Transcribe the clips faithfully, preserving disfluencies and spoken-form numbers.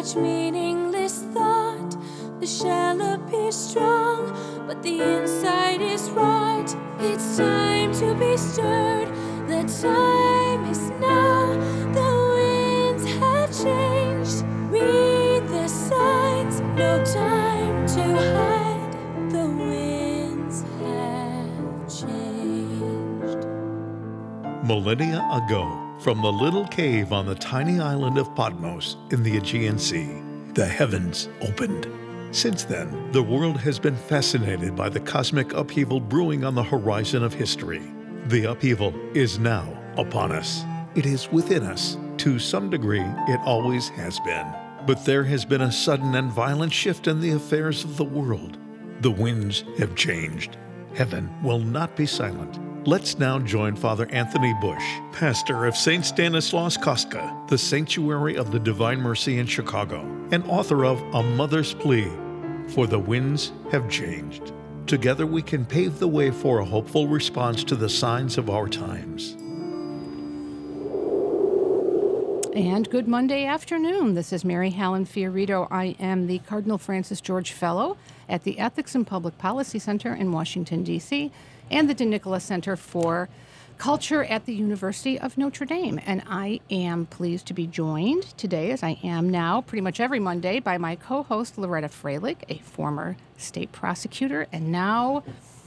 each meaningless thought. The shell appears strong, but the inside is rot. It's time to be stirred. The time is now. The winds have changed. Read the signs. No time to hide. The winds have changed. Millennia ago, from the little cave on the tiny island of Patmos in the Aegean Sea, the heavens opened. Since then, the world has been fascinated by the cosmic upheaval brewing on the horizon of history. The upheaval is now upon us. It is within us. To some degree, it always has been. But there has been a sudden and violent shift in the affairs of the world. The winds have changed. Heaven will not be silent. Let's now join Father Anthony Bush, pastor of Saint Stanislaus Kostka, the Sanctuary of the Divine Mercy in Chicago, and author of A Mother's Plea, For the Winds Have Changed. Together we can pave the way for a hopeful response to the signs of our times. And good Monday afternoon. This is Mary Helen Fiorito. I am the Cardinal Francis George Fellow at the Ethics and Public Policy Center in Washington, D C, and the DeNicola Center for Culture at the University of Notre Dame. And I am pleased to be joined today, as I am now pretty much every Monday, by my co-host Loretta Freilich, a former state prosecutor and now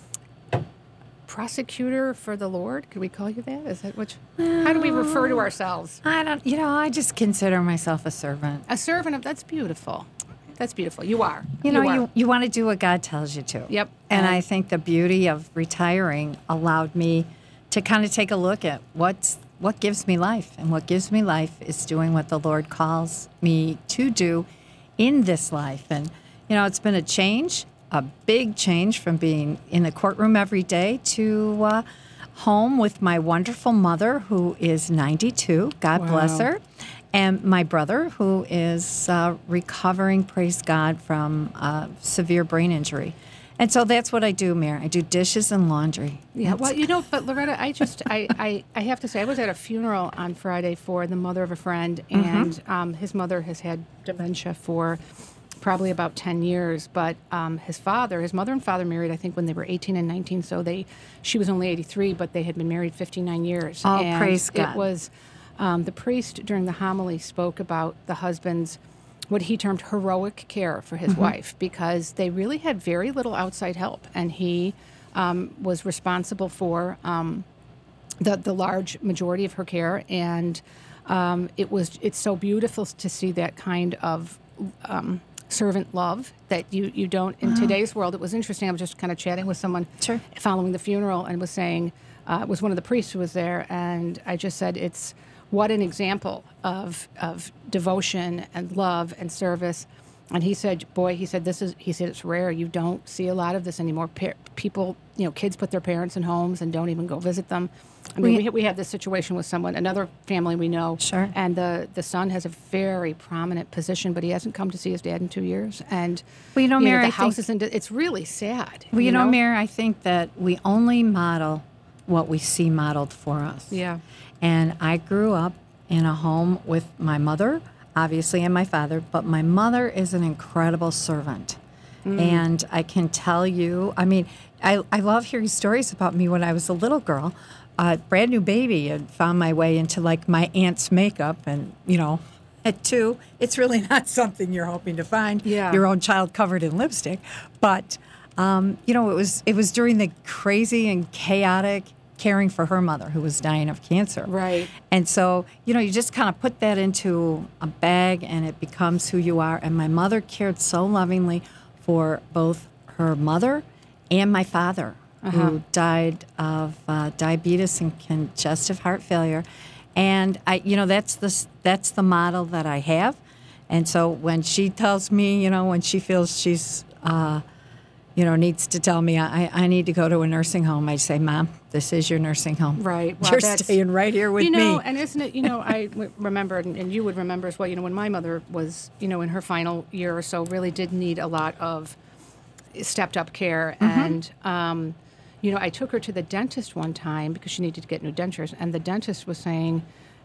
prosecutor for the Lord. Could we call you that? Is that which? Well, how do we refer to ourselves? I don't, you know, I just consider myself a servant. A servant of, that's beautiful. That's beautiful. You are. You know, you, are. you, you want to do what God tells you to. Yep. And Um, I think the beauty of retiring allowed me to kind of take a look at what's what gives me life. And what gives me life is doing what the Lord calls me to do in this life. And, you know, it's been a change, a big change from being in the courtroom every day to uh, home with my wonderful mother, who is ninety-two. God Wow. bless her. And my brother, who is uh, recovering, praise God, from uh, severe brain injury. And so that's what I do, Mary. I do dishes and laundry. Yeah, That's- well, you know, but Loretta, I just, I, I, I have to say, I was at a funeral on Friday for the mother of a friend, and um, his mother has had dementia for probably about ten years, but um, his father, his mother and father married, I think, when they were eighteen and nineteen, so they, she was only eighty-three, but they had been married fifty-nine years. Oh, and praise God. It was, um, the priest during the homily spoke about the husband's, what he termed heroic care for his wife, because they really had very little outside help, and he um, was responsible for um, the the large majority of her care, and um, it was it's so beautiful to see that kind of um, servant love that you you don't in today's world. It was interesting. I was just kind of chatting with someone Sure. following the funeral, and was saying uh, it was one of the priests who was there, and I just said it's. What an example of of devotion and love and service. And he said, boy, he said, this is, he said, it's rare. You don't see a lot of this anymore. Pa- people, you know, kids put their parents in homes and don't even go visit them. I mean, we, We- we had this situation with someone, another family we know. Sure. And the, the son has a very prominent position, but he hasn't come to see his dad in two years. And, Well, you know, you Mary, the I house think- is in, it's really sad. Well, you know, Mary, I think that we only model what we see modeled for us. Yeah. And I grew up in a home with my mother, obviously, and my father, but my mother is an incredible servant. Mm. And I can tell you, I mean, I, I love hearing stories about me when I was a little girl, a brand new baby, and found my way into like my aunt's makeup. And, you know, at two, it's really not something you're hoping to find, Yeah. your own child covered in lipstick. But, um, you know, it was it was during the crazy and chaotic caring for her mother, who was dying of cancer. Right. And so, you know, you just kind of put that into a bag and it becomes who you are. And my mother cared so lovingly for both her mother and my father, who died of uh, diabetes and congestive heart failure. And I, you know, that's the that's the model that I have. And so when she tells me, you know, when she feels she's, uh, you know, needs to tell me I, I need to go to a nursing home, I say, Mom, this is your nursing home. Right. Well, You're that's- staying right here with you know, me. and isn't it, you know, I w- remember, and, and you would remember as well, you know, when my mother was, you know, in her final year or so, really did need a lot of stepped up care. Mm-hmm. And, um, you know, I took her to the dentist one time because she needed to get new dentures. And the dentist was saying,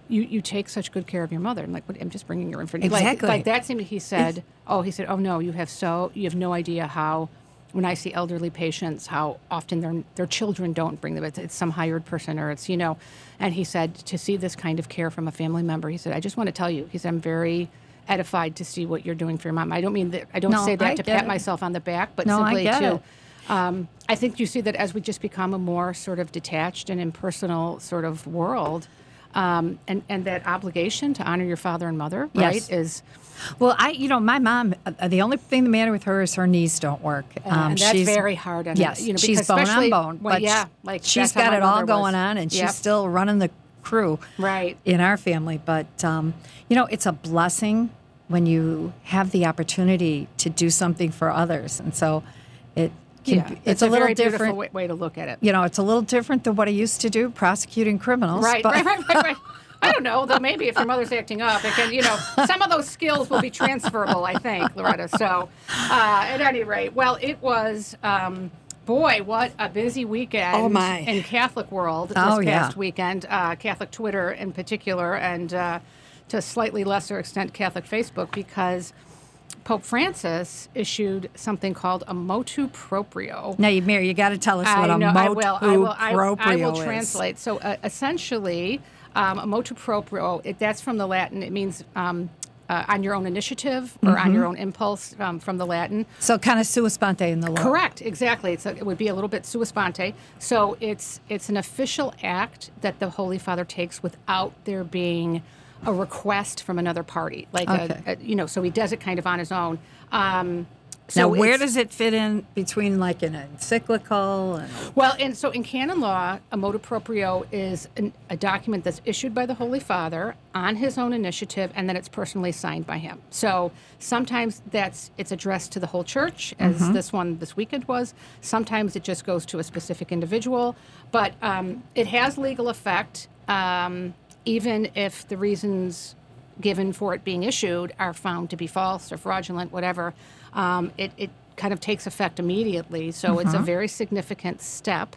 you, you take such good care of your mother. And like, what, I'm just bringing your information. Exactly. Like, like that seemed, he said, oh, he said, oh no, you have so, you have no idea how, when I see elderly patients, how often their their children don't bring them. It's, it's some hired person or it's, you know, and he said, to see this kind of care from a family member, he said, I just want to tell you, he said, I'm very edified to see what you're doing for your mom. I don't mean that, I don't No, say that I to get pat it. myself on the back, but No, I simply get to, it. um, I think you see that as we just become a more sort of detached and impersonal sort of world, um, and, and that obligation to honor your father and mother, Yes. right, is... Well, I, you know, my mom, uh, the only thing the matter with her is her knees don't work. Um, and that's she's, very hard. On Yes, you know, she's because bone on especially bone. when- But yeah, sh- like she's that's how got my it all mother going was. on, and Yep. she's still running the crew Right. in our family. But, um, you know, it's a blessing when you have the opportunity to do something for others. And so it can, Yeah, it's, it's a, a little very beautiful different. way, way to look at it. You know, it's a little different than what I used to do, prosecuting criminals. Right, but- right, right, right, right. I don't know, though maybe if your mother's acting up, it can, you know, some of those skills will be transferable, I think, Loretta. So, uh, at any rate, well, it was, um, boy, what a busy weekend Oh, my. in Catholic world this Oh, yeah. past weekend, uh, Catholic Twitter in particular, and uh, to a slightly lesser extent, Catholic Facebook, because Pope Francis issued something called a motu proprio. Now, you, Mary, you got to tell us what I a know, motu I will. I will. I, proprio I will is. translate. So uh, essentially, um, a motu proprio. It, that's from the Latin. It means um, uh, on your own initiative or on your own impulse. Um, from the Latin. So kind of sua sponte in the law. Correct. Exactly. It's a, it would be a little bit sua sponte. So it's it's an official act that the Holy Father takes without there being a request from another party. Like Okay. a, a, you know, so he does it kind of on his own. Um, so Now, where it's- does it fit in between like an encyclical and Well, and so in canon law, a motu proprio is an, a document that's issued by the Holy Father on his own initiative, and then it's personally signed by him. So sometimes that's it's addressed to the whole church, as this one this weekend was. Sometimes it just goes to a specific individual, but um, it has legal effect, um, even if the reasons given for it being issued are found to be false or fraudulent, whatever. Um, it, it kind of takes effect immediately. So it's a very significant step.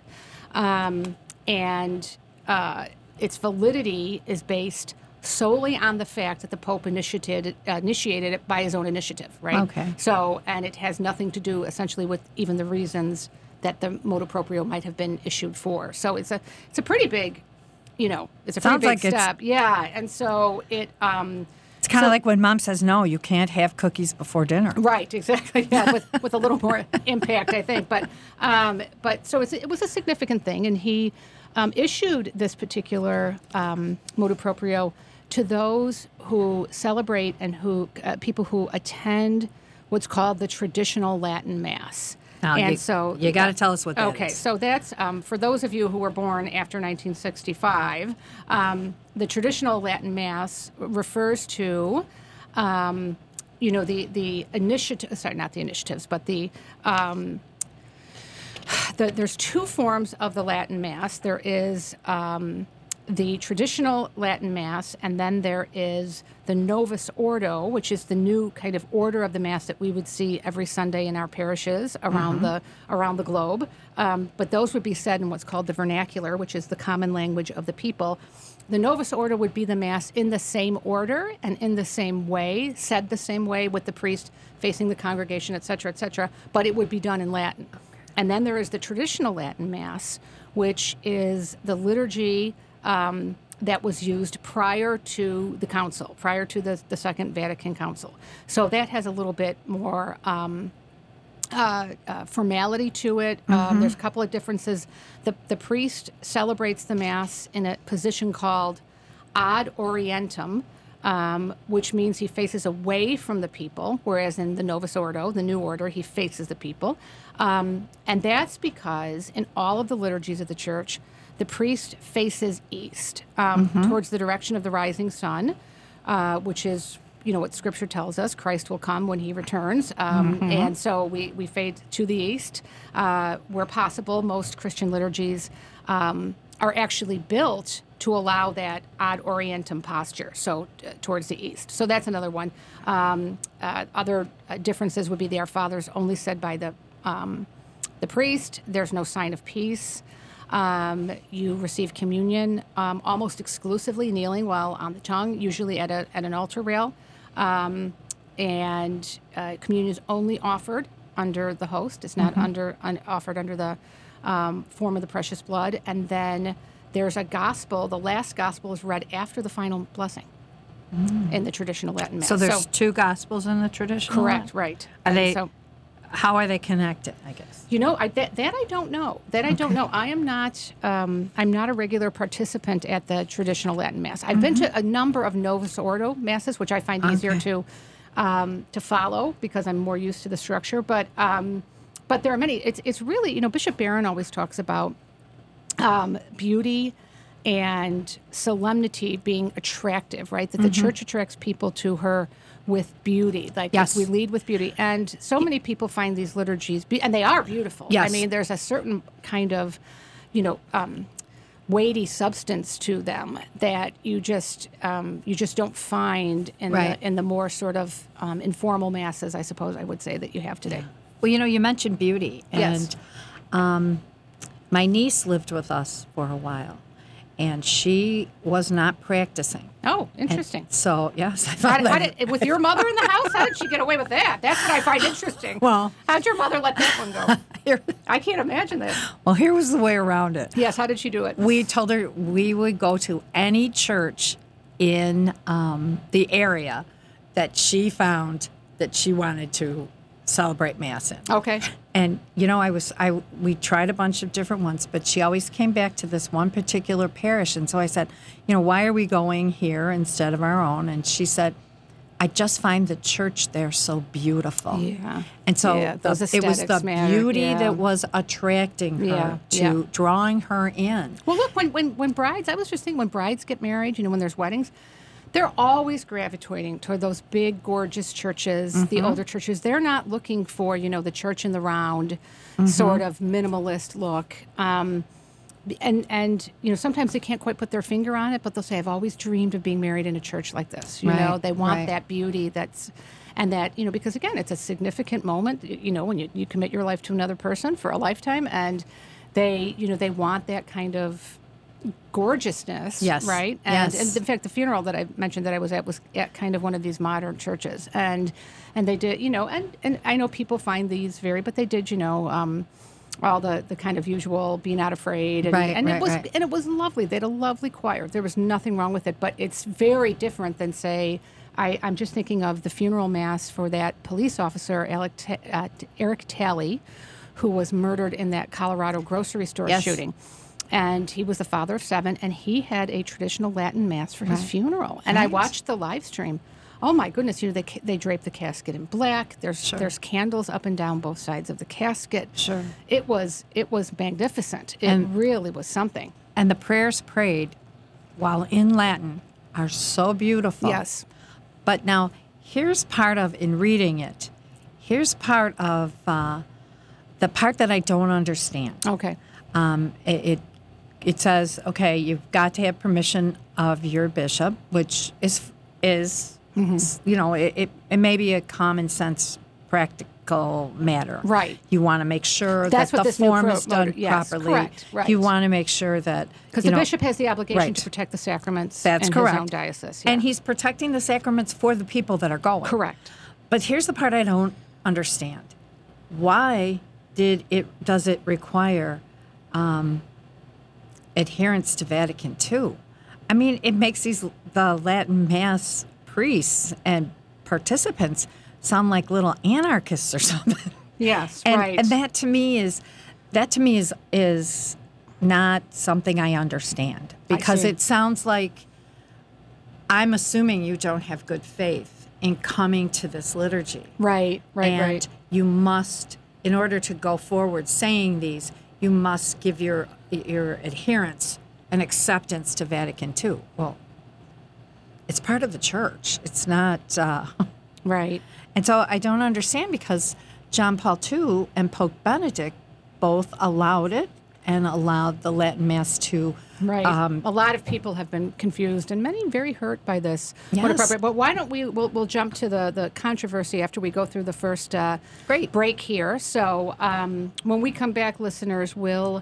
Um, and uh, its validity is based solely on the fact that the Pope initiated, uh, initiated it by his own initiative, right? Okay. So, and it has nothing to do essentially with even the reasons that the motu proprio might have been issued for. So it's a, it's a pretty big, you know, it's a pretty Sounds big like it's- step. Yeah. And so it, um, it's kind of So- like when mom says no, you can't have cookies before dinner. Right, exactly. Yeah, with, with a little more impact, I think. But um, but so it's, it was a significant thing, and he um, issued this particular um, motu proprio to those who celebrate and who uh, people who attend what's called the traditional Latin Mass. Now, and you- so you gotta tell us what that okay, is. so that's um, for those of you who were born after nineteen sixty-five. Um, the traditional Latin Mass refers to, um, you know, the the initiative. Sorry, not the initiatives, but the. Um, the there's two forms of the Latin Mass. There is um, the traditional Latin Mass, and then there is the Novus Ordo, which is the new kind of order of the Mass that we would see every Sunday in our parishes around the around the globe. Um, but those would be said in what's called the vernacular, which is the common language of the people. The Novus Ordo would be the Mass in the same order and in the same way, said the same way with the priest facing the congregation, et cetera, et cetera, but it would be done in Latin. And then there is the traditional Latin Mass, which is the liturgy um, that was used prior to the council, prior to the, the Second Vatican Council. So that has a little bit more um, uh, uh, formality to it. Um, there's a couple of differences. The, the priest celebrates the Mass in a position called ad orientem, um, which means he faces away from the people, whereas in the Novus Ordo, the new order, he faces the people. Um, and that's because in all of the liturgies of the church, the priest faces east, um, towards the direction of the rising sun, uh, which is, you know, what Scripture tells us. Christ will come when he returns. Um, And so we, we fade to the east. Uh, where possible, most Christian liturgies um, are actually built to allow that ad orientem posture, so uh, towards the east. So that's another one. Um, uh, other uh, differences would be the Our Fathers only said by the um, the priest. There's no sign of peace. Um, you receive communion um, almost exclusively kneeling while on the tongue, usually at a at an altar rail, um, and uh, communion is only offered under the host. It's not mm-hmm. under un, offered under the um, form of the precious blood. And then there's a gospel. The last gospel is read after the final blessing mm. in the traditional Latin Mass. So there's so, two gospels in the traditional. Correct. Latin? Right. Are and they? So, how are they connected? I guess. You know, I, that, that I don't know. That I okay. don't know. I am not. Um, I'm not a regular participant at the traditional Latin Mass. I've mm-hmm. been to a number of Novus Ordo masses, which I find easier okay. to um, to follow because I'm more used to the structure. But um, but there are many. It's it's really, you know, Bishop Barron always talks about um, beauty and solemnity being attractive, right? That the mm-hmm. church attracts people to her with beauty, like yes. we lead with beauty. And so many people find these liturgies, be- and they are beautiful. Yes. I mean, there's a certain kind of, you know, um, weighty substance to them that you just um, you just don't find in right. the in the more sort of um, informal masses, I suppose I would say, that you have today. Well, you know, you mentioned beauty, and yes. um, my niece lived with us for a while. And she was not practicing. Oh, interesting. And so, yes. I how, how did, with your mother in the house, how did she get away with that? That's what I find interesting. Well, how'd your mother let that one go? Here, I can't imagine that. Well, here was the way around it. Yes, how did she do it? We told her we would go to any church in um, the area that she found that she wanted to celebrate Mass in. Okay. And, you know, I was, I, we tried a bunch of different ones, but she always came back to this one particular parish. And so I said, you know, why are we going here instead of our own? And she said, I just find the church there so beautiful. Yeah. And so yeah, the, it was the matter. beauty yeah. that was attracting her yeah. to yeah. drawing her in. Well, look, when, when, when brides, I was just thinking, when brides get married, you know, when there's weddings, they're always gravitating toward those big, gorgeous churches, mm-hmm. the older churches. They're not looking for, you know, the church in the round mm-hmm. sort of minimalist look. Um, and, and, you know, sometimes they can't quite put their finger on it, but they'll say, I've always dreamed of being married in a church like this. You right, know, they want right. that beauty that's, and that, you know, because, again, it's a significant moment, you know, when you, you commit your life to another person for a lifetime. And they, you know, they want that kind of gorgeousness, yes. right? And, yes. and in fact, the funeral that I mentioned that I was at was at kind of one of these modern churches, and and they did, you know, and, and I know people find these very, but they did, you know, um, all the, the kind of usual be not afraid, and, right, and right, it was right. and it was lovely. They had a lovely choir. There was nothing wrong with it, but it's very different than, say, I, I'm just thinking of the funeral mass for that police officer, Alec, uh, Eric Talley, who was murdered in that Colorado grocery store yes. shooting. And he was the father of seven, and he had a traditional Latin Mass for his right. funeral. And right. I watched the live stream. Oh, my goodness. You know, they they drape the casket in black. There's sure. there's candles up and down both sides of the casket. Sure. It was it was magnificent. It and, really was something. And the prayers prayed while in Latin are so beautiful. Yes. But now, here's part of, in reading it, here's part of uh, the part that I don't understand. Okay. Um, it, it It says, okay, you've got to have permission of your bishop, which is, is mm-hmm. you know, it, it, it may be a common sense practical matter. Right. You want to make sure That's that the form pro- is done yes, properly. Correct, right. You want to make sure that... Because the know, bishop has the obligation right. to protect the sacraments That's in correct. his own diocese. Yeah. And he's protecting the sacraments for the people that are going. Correct. But here's the part I don't understand. Why did it? does it require... Um, adherence to Vatican two. I mean, it makes these the Latin Mass priests and participants sound like little anarchists or something. Yes, and, right. And that to me is that to me is is not something I understand, because I it sounds like I'm assuming you don't have good faith in coming to this liturgy. Right, right, and right. you must, in order to go forward saying these, you must give your your adherence and acceptance to Vatican two. Well, it's part of the church. It's not... Uh, right. And so I don't understand, because John Paul the Second and Pope Benedict both allowed it and allowed the Latin Mass to... Right. Um, a lot of people have been confused, and many very hurt by this. Yes. What appropriate. But why don't we, we'll, we'll jump to the, the controversy after we go through the first uh, Great. break here. So um, when we come back, listeners, we'll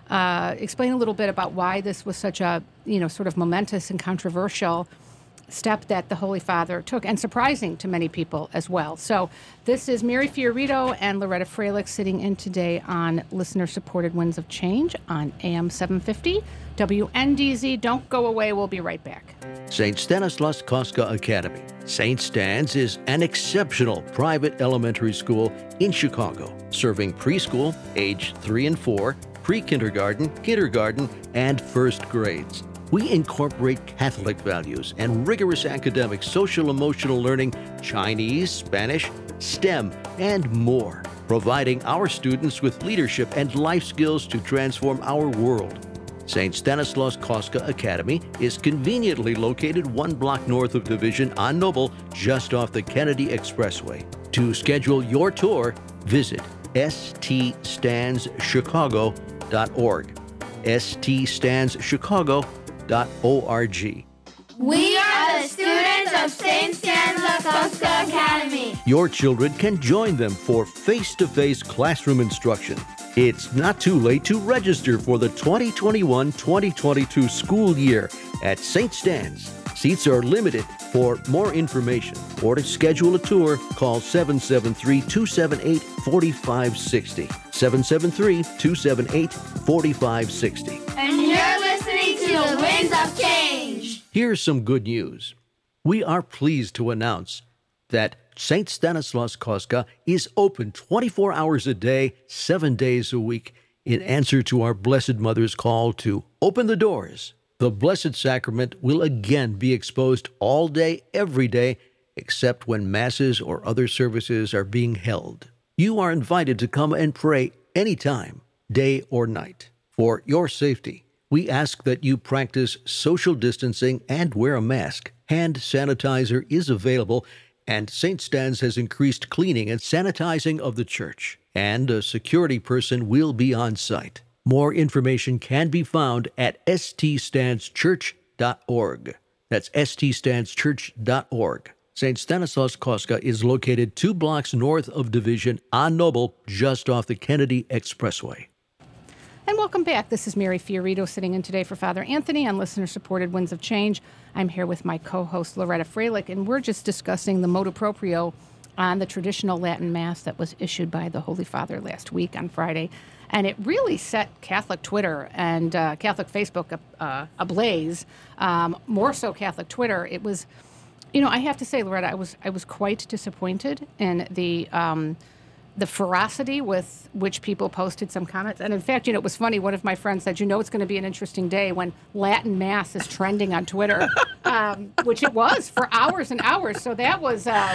uh, explain a little bit about why this was such a, you know, sort of momentous and controversial step that the Holy Father took, and surprising to many people as well. So this is Mary Fiorito and Loretta Freilich sitting in today on listener-supported Winds of Change on A M seven fifty W N D Z. Don't go away. We'll be right back. Saint Stanislaus Kostka Academy. Saint Stan's is an exceptional private elementary school in Chicago, serving preschool, age three and four, pre-kindergarten, kindergarten, and first grades. We incorporate Catholic values and rigorous academic social-emotional learning, Chinese, Spanish, STEM, and more, providing our students with leadership and life skills to transform our world. Saint Stanislaus Kostka Academy is conveniently located one block north of Division on Noble, just off the Kennedy Expressway. To schedule your tour, visit s t stans chicago dot org. s t stans chicago dot org. We are the students of Saint Stanislaus Kostka Academy. Your children can join them for face-to-face classroom instruction. It's not too late to register for the twenty twenty-one twenty twenty-two school year at Saint Stan's. Seats are limited. For more information or to schedule a tour, call seven seven three, two seven eight, four five six zero. seven seven three, two seven eight, four five six zero. And you're listening to the Winds of Change. Here's some good news. We are pleased to announce that Saint Stanislaus Kostka is open twenty-four hours a day, seven days a week, in answer to our Blessed Mother's call to open the doors. The Blessed Sacrament will again be exposed all day, every day, except when masses or other services are being held. You are invited to come and pray anytime, day or night. For your safety, we ask that you practice social distancing and wear a mask. Hand sanitizer is available, and Saint Stan's has increased cleaning and sanitizing of the church, and a security person will be on site. More information can be found at s t stans church dot org. That's s t stans church dot org. Saint Stanislaus Kostka is located two blocks north of Division on Noble, just off the Kennedy Expressway. And welcome back. This is Mary Fiorito sitting in today for Father Anthony on listener-supported Winds of Change. I'm here with my co-host Loretta Freilich, and we're just discussing the motu proprio on the traditional Latin Mass that was issued by the Holy Father last week on Friday. And it really set Catholic Twitter and uh, Catholic Facebook uh, ablaze. Um, more so Catholic Twitter. It was, you know, I have to say, Loretta, I was I was quite disappointed in the um, the ferocity with which people posted some comments. And in fact, you know, it was funny. One of my friends said, you know, it's going to be an interesting day when Latin Mass is trending on Twitter, um, which it was for hours and hours. So that was. Uh,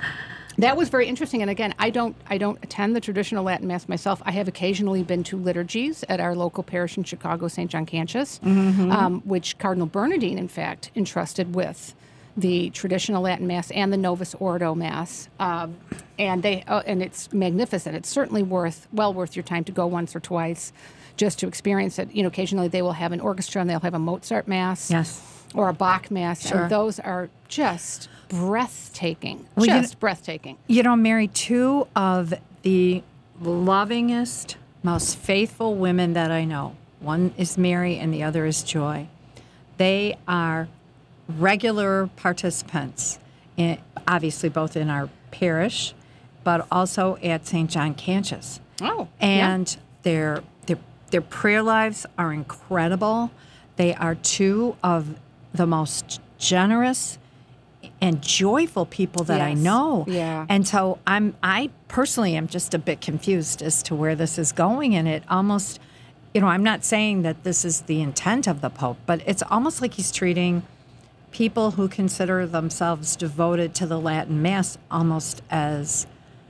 That was very interesting. And again, I don't I don't attend the traditional Latin Mass myself. I have occasionally been to liturgies at our local parish in Chicago, Saint John Cantius, mm-hmm. um, which Cardinal Bernardine, in fact, entrusted with the traditional Latin Mass and the Novus Ordo Mass. Um, and they uh, and it's magnificent. It's certainly worth well worth your time to go once or twice just to experience it. You know, occasionally they will have an orchestra and they'll have a Mozart Mass. Yes. Or a Bach Mass. Sure. And those are just breathtaking. Well, just you know, breathtaking. You know, Mary, two of the lovingest, most faithful women that I know, one is Mary and the other is Joy. They are regular participants, in, obviously both in our parish, but also at Saint John Cantius. Oh, and yeah. their their their prayer lives are incredible. They are two of the most generous and joyful people that I Yes. know. Yeah. And so I'm I personally am just a bit confused as to where this is going, and it almost, you know, I'm not saying that this is the intent of the Pope, but it's almost like he's treating people who consider themselves devoted to the Latin Mass almost as,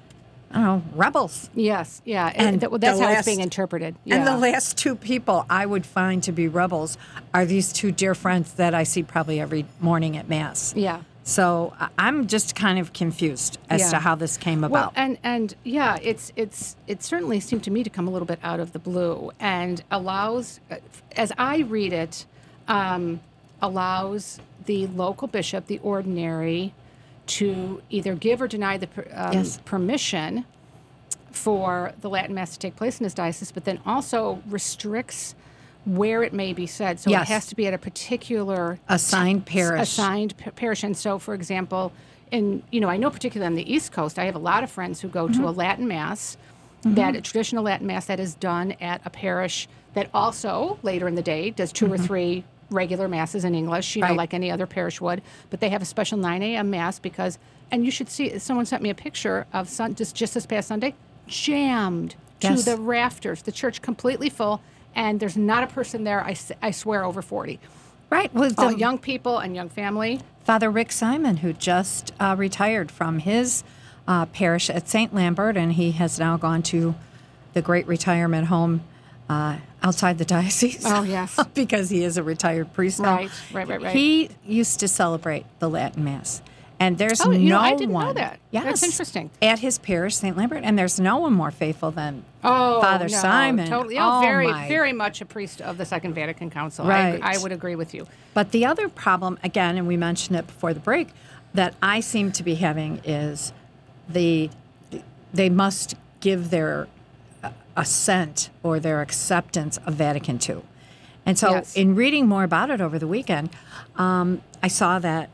I don't know, rebels. Yes, yeah, and, And that, well, that's the how it's last- being interpreted. Yeah. And the last two people I would find to be rebels are these two dear friends that I see probably every morning at Mass. Yeah. So I- I'm just kind of confused as Yeah. to how this came Well, about. and and yeah, it's it's it certainly seemed to me to come a little bit out of the blue and allows, as I read it, um, allows the local bishop, the ordinary, to either give or deny the per- um, Yes. permission for the Latin Mass to take place in his diocese, but then also restricts where it may be said. So Yes. it has to be at a particular Assigned parish. Assigned p- parish. And so, for example, in you know, I know particularly on the East Coast, I have a lot of friends who go Mm-hmm. to a Latin Mass, that a traditional Latin Mass that is done at a parish that also later in the day does two or three regular masses in English, you know, Mm-hmm. Right. like any other parish would. But they have a special nine a.m. Mass because, and you should see, someone sent me a picture of sun, just just this past Sunday, jammed Yes. to the rafters, the church completely full, and there's not a person there, I, s- I swear, over forty. Right. Well, All the, young people and young family. Father Rick Simon, who just uh, retired from his uh, parish at Saint Lambert, and he has now gone to the great retirement home uh, outside the diocese. Oh, yes. because he is a retired priest now. Right, right, right, right. He used to celebrate the Latin Mass. And there's Oh, no you know, I didn't know one. that. Yes, That's interesting. At his parish, Saint Lambert, and there's no one more faithful than Oh, Father no, Simon. Totally. Oh, Oh, very, my. very much a priest of the Second Vatican Council. Right. I, I would agree with you. But the other problem, again, and we mentioned it before the break, that I seem to be having is the they must give their assent or their acceptance of Vatican Two. And so Yes. in reading more about it over the weekend, um, I saw that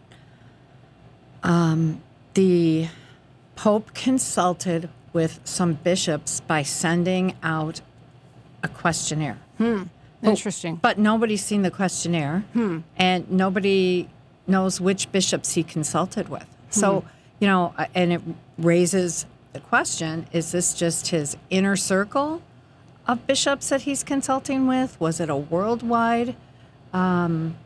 um, the Pope consulted with some bishops by sending out a questionnaire. Interesting. But nobody's seen the questionnaire, and nobody knows which bishops he consulted with. So, you know, uh, and it raises the question, is this just his inner circle of bishops that he's consulting with? Was it a worldwide um,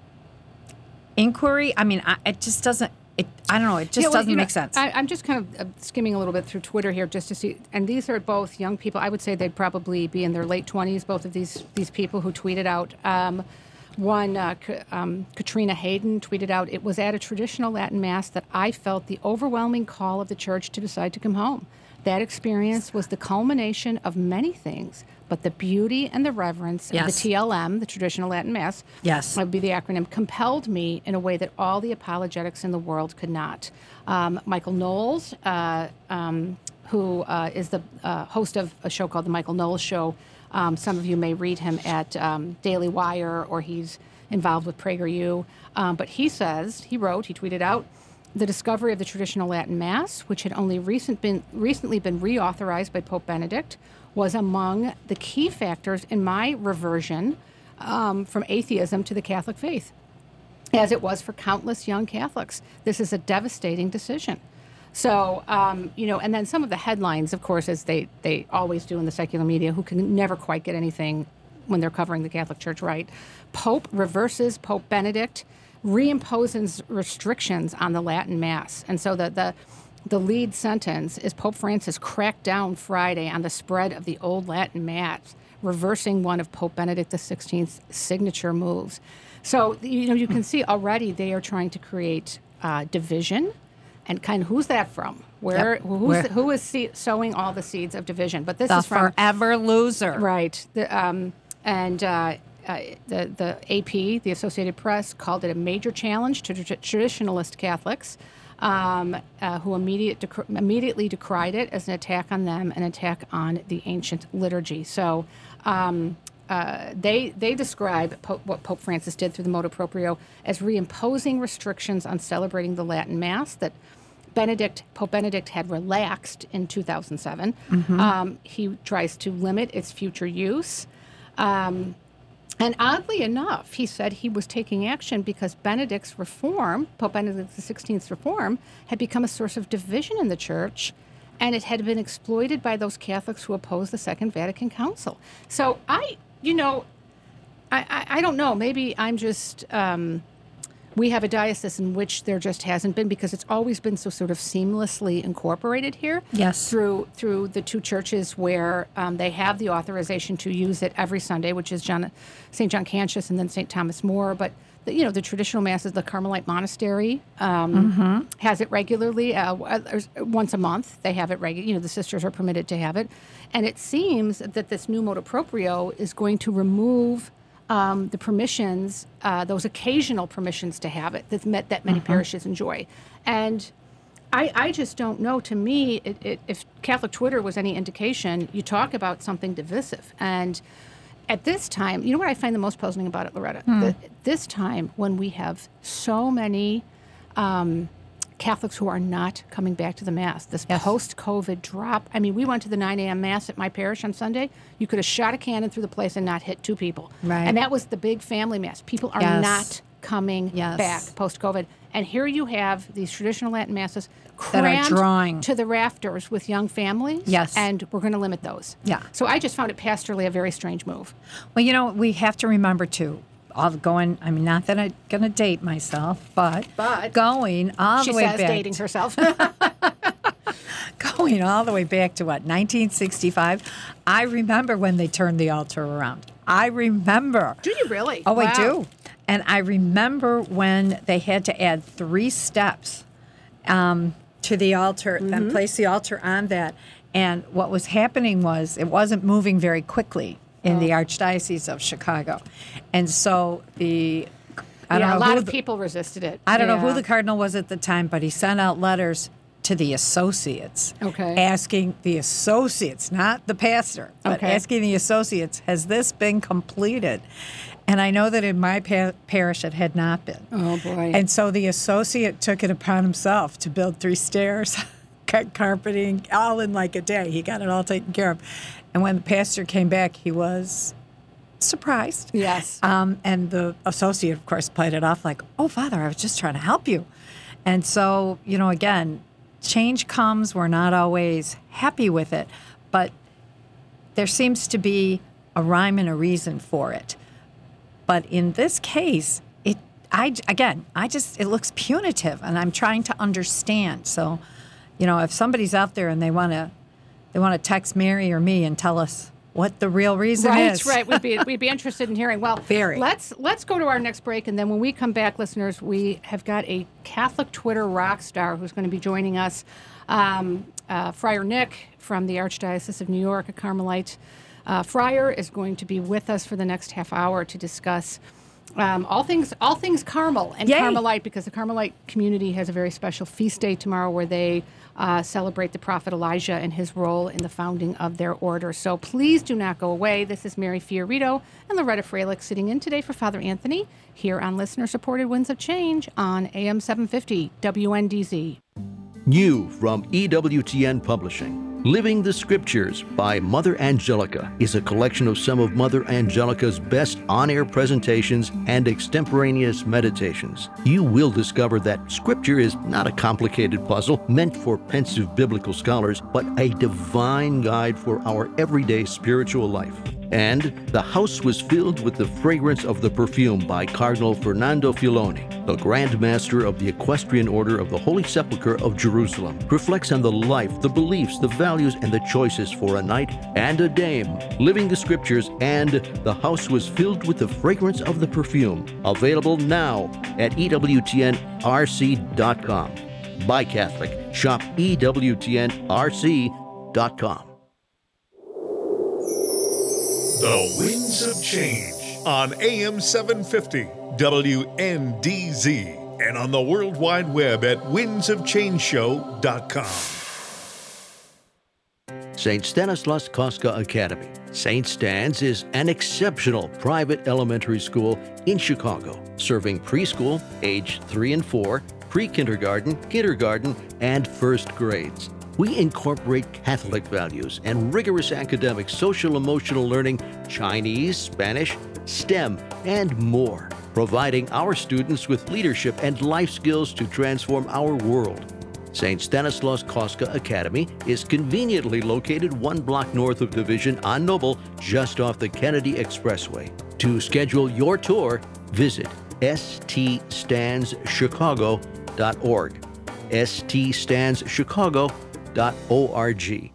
inquiry? I mean, I, it just doesn't, it, I don't know, it just Yeah, well, doesn't you know, make sense. I, I'm just kind of uh, skimming a little bit through Twitter here just to see, and these are both young people. I would say they'd probably be in their late twenties, both of these these people who tweeted out. Um, one, uh, K- um, Katrina Hayden tweeted out, "It was at a traditional Latin Mass that I felt the overwhelming call of the church to decide to come home. That experience was the culmination of many things, but the beauty and the reverence of Yes. the T L M, the traditional Latin Mass, Yes. would be the acronym, compelled me in a way that all the apologetics in the world could not." Um, Michael Knowles, uh, um, who uh, is the uh, host of a show called The Michael Knowles Show, um, some of you may read him at um, Daily Wire, or he's involved with PragerU. Um, but he says, he wrote, he tweeted out, "The discovery of the traditional Latin Mass, which had only recent been, recently been reauthorized by Pope Benedict, was among the key factors in my reversion um, from atheism to the Catholic faith, as it was for countless young Catholics. This is a devastating decision." So, um, you know, and then some of the headlines, of course, as they, they always do in the secular media, who can never quite get anything when they're covering the Catholic Church right. Pope reverses Pope Benedict, reimposes restrictions on the Latin Mass. And so the, the The lead sentence is Pope Francis cracked down Friday on the spread of the old Latin Mass, reversing one of Pope Benedict the sixteenth's signature moves. So, you know, you can see already they are trying to create uh, division. And kind of, who's that from? Where, Yep. who's, Where- who is se- sowing all the seeds of division? But this The is from forever loser. right. The, um, and uh, uh, the the A P, the Associated Press, called it a major challenge to tra- traditionalist Catholics, um, uh, who immediate dec- immediately decried it as an attack on them, an attack on the ancient liturgy. So. Um, Uh, they they describe Pope, what Pope Francis did through the motu proprio as reimposing restrictions on celebrating the Latin Mass that Benedict Pope Benedict had relaxed in two thousand seven. Um, he tries to limit its future use. Um, and oddly enough, he said he was taking action because Benedict's reform, Pope Benedict the sixteenth's reform, had become a source of division in the church, and it had been exploited by those Catholics who opposed the Second Vatican Council. So I, you know, I, I, I don't know. Maybe I'm just, um, we have a diocese in which there just hasn't been, because it's always been so sort of seamlessly incorporated here. Yes. Through through the two churches where um, they have the authorization to use it every Sunday, which is John, Saint John Cantius and then Saint Thomas More. But the, you know, the traditional masses, the Carmelite Monastery um, has it regularly. Uh, once a month, they have it regular. You know, the sisters are permitted to have it, and it seems that this new motu proprio is going to remove um, the permissions, uh, those occasional permissions to have it that met, that many parishes enjoy, and I, I just don't know. To me, it, it, if Catholic Twitter was any indication, you talk about something divisive. And at this time, you know what I find the most puzzling about it, Loretta? Hmm. The, this time, when we have so many um, Catholics who are not coming back to the Mass, this Yes. post-COVID drop. I mean, we went to the nine a.m. Mass at my parish on Sunday. You could have shot a cannon through the place and not hit two people. Right. And that was the big family Mass. People are Yes. not coming Yes. back post-COVID. And here you have these traditional Latin Masses That are crammed drawing. to the rafters with young families. Yes. And we're going to limit those. Yeah. So I just found it pastorally a very strange move. Well, you know, we have to remember too. All going. I mean, not that I'm going to date myself, but, But going all She the way says back. dating herself. Going all the way back to what, nineteen sixty-five. I remember when they turned the altar around. I remember. Do you really? Oh, I Wow. do. And I remember when they had to add three steps um, to the altar Mm-hmm. and place the altar on that. And what was happening was it wasn't moving very quickly in Oh. the Archdiocese of Chicago. And so the, I don't yeah, know a lot who of the- people resisted it. I don't know Yeah. who the cardinal was at the time, but he sent out letters to the associates, Okay. asking the associates, not the pastor, but Okay. asking the associates, has this been completed? And I know that in my pa- parish it had not been. Oh, boy. And so the associate took it upon himself to build three stairs, cut carpeting, all in like a day. He got it all taken care of. And when the pastor came back, he was surprised. Yes. Um, and the associate, of course, played it off like, oh, Father, I was just trying to help you. And so, you know, again, change comes. We're not always happy with it, but there seems to be a rhyme and a reason for it. But in this case, it, I, again, I just, it looks punitive, and I'm trying to understand. So, you know, if somebody's out there and they want to, they want to text Mary or me and tell us what the real reason Right, is. right. We'd be we'd be interested in hearing. Well, Very. Let's let's go to our next break, and then when we come back, listeners, we have got a Catholic Twitter rock star who's going to be joining us, um, uh, Friar Nick from the Archdiocese of New York, a Carmelite uh, friar, is going to be with us for the next half hour to discuss um, all things all things Carmel and Yay. Carmelite, because the Carmelite community has a very special feast day tomorrow where they Uh, celebrate the prophet Elijah and his role in the founding of their order. So please do not go away. This is Mary Fiorito and Loretta Freilich sitting in today for Father Anthony here on listener-supported Winds of Change on A M seven fifty W N D Z. New from E W T N Publishing. Living the Scriptures by Mother Angelica is a collection of some of Mother Angelica's best on-air presentations and extemporaneous meditations. You will discover that Scripture is not a complicated puzzle meant for pensive biblical scholars, but a divine guide for our everyday spiritual life. And The House Was Filled with the Fragrance of the Perfume by Cardinal Fernando Filoni, the Grand Master of the Equestrian Order of the Holy Sepulchre of Jerusalem, reflects on the life, the beliefs, the values, and the choices for a knight and a dame, living the Scriptures, and The House Was Filled with the Fragrance of the Perfume. Available now at E W T N R C dot com. Buy Catholic. Shop E W T N R C dot com. The Winds of Change on A M seven fifty W N D Z and on the World Wide Web at winds of change show dot com. Saint Stanislaus Kostka Academy. Saint Stan's is an exceptional private elementary school in Chicago, serving preschool, age three and four, pre-kindergarten, kindergarten, and first grades. We incorporate Catholic values and rigorous academic social-emotional learning, Chinese, Spanish, STEM, and more, providing our students with leadership and life skills to transform our world. Saint Stanislaus Kostka Academy is conveniently located one block north of Division on Noble, just off the Kennedy Expressway. To schedule your tour, visit s t stands chicago dot org. s t stands chicago dot org.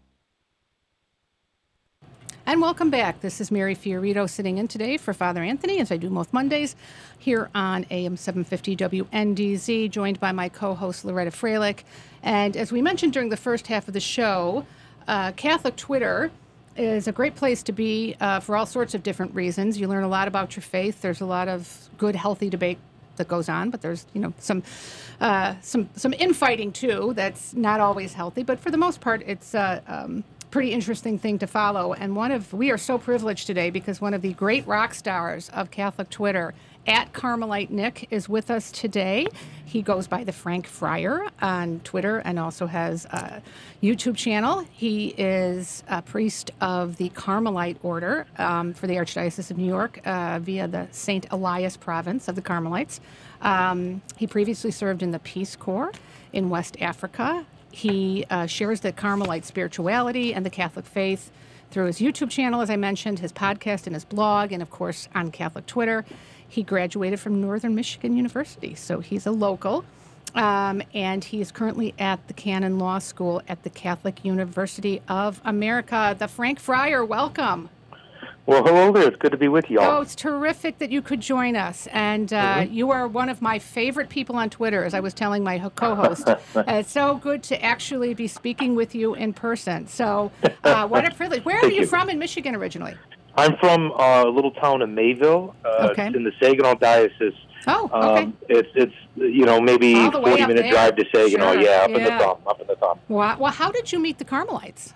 And welcome back. This is Mary Fiorito sitting in today for Father Anthony, as I do most Mondays, here on A M seven fifty W N D Z, joined by my co-host Loretta Freilich. And as we mentioned during the first half of the show, uh, Catholic Twitter is a great place to be uh, for all sorts of different reasons. You learn a lot about your faith. There's a lot of good, healthy debate that goes on, but there's you know some uh, some some infighting too. That's not always healthy, but for the most part, it's uh, um, pretty interesting thing to follow. And one of we are so privileged today because one of the great rock stars of Catholic Twitter, at Carmelite Nick, is with us today. He goes by the Frank Friar on Twitter and also has a YouTube channel. He is a priest of the Carmelite Order um, for the Archdiocese of New York uh, via the Saint Elias province of the Carmelites. Um, he previously served in the Peace Corps in West Africa. He uh, shares the Carmelite spirituality and the Catholic faith through his YouTube channel, as I mentioned, his podcast and his blog, and of course on Catholic Twitter. He graduated from Northern Michigan University, so he's a local, um, and he is currently at the Canon Law School at the Catholic University of America. The Frank Friar, welcome. Well, hello there. It's good to be with you all. Oh, it's terrific that you could join us. And uh, mm-hmm. you are one of my favorite people on Twitter, as I was telling my co-host. uh, it's so good to actually be speaking with you in person. So uh, what a privilege. Where are you, you from in Michigan originally? I'm from uh, a little town in Mayville. Uh, okay. It's in the Saginaw Diocese. Oh, okay. Um, it's, it's you know, maybe forty-minute drive to Saginaw. Sure. Yeah, up yeah. in the thumb, up in the thumb. Wow. Well, how did you meet the Carmelites?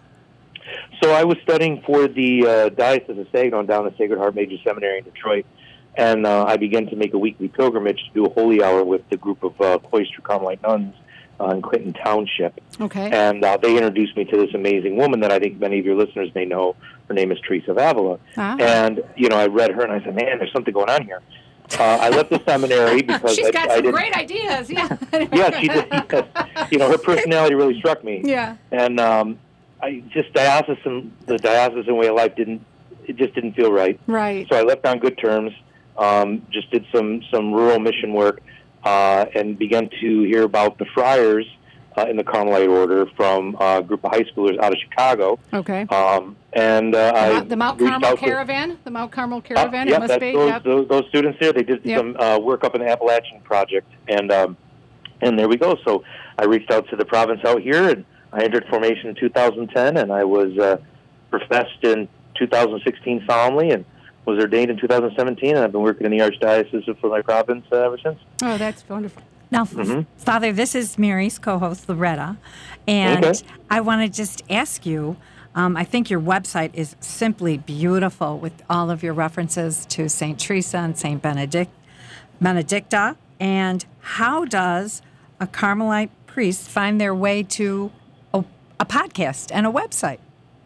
So I was studying for the uh, Diocese of Saginaw down at Sacred Heart Major Seminary in Detroit, and uh, I began to make a weekly pilgrimage to do a holy hour with the group of uh, cloister Carmelite nuns uh, in Clinton Township. Okay. And uh, they introduced me to this amazing woman that I think many of your listeners may know. Her name is Teresa of Avila. Ah. And, you know, I read her, and I said, man, there's something going on here. Uh, I left the seminary because she's I, got I some didn't, great ideas. Yeah. yeah, she did. Yes. You know, her personality really struck me. Yeah. And um, I just diocesan, the diocesan way of life didn't. It just didn't feel right. Right. So I left on good terms. Um, just did some some rural mission work uh, and began to hear about the friars uh, in the Carmelite Order from a group of high schoolers out of Chicago. Okay. Um, and uh, the, I the Mount Carmel Caravan. To, the Mount Carmel Caravan. Uh, yeah, it must that's be. those, yep. those, those students there. They did yep. some uh, work up in the Appalachian Project, and um, and there we go. So I reached out to the province out here, and I entered formation in two thousand ten, and I was uh, professed in two thousand sixteen solemnly, and was ordained in two thousand seventeen, and I've been working in the Archdiocese for my province uh, ever since. Oh, that's wonderful. Now, mm-hmm. Father, this is Mary's co-host, Loretta, and okay. I want to just ask you, um, I think your website is simply beautiful with all of your references to Saint Teresa and Saint Benedict, Benedicta, and how does a Carmelite priest find their way to a, a podcast and a website?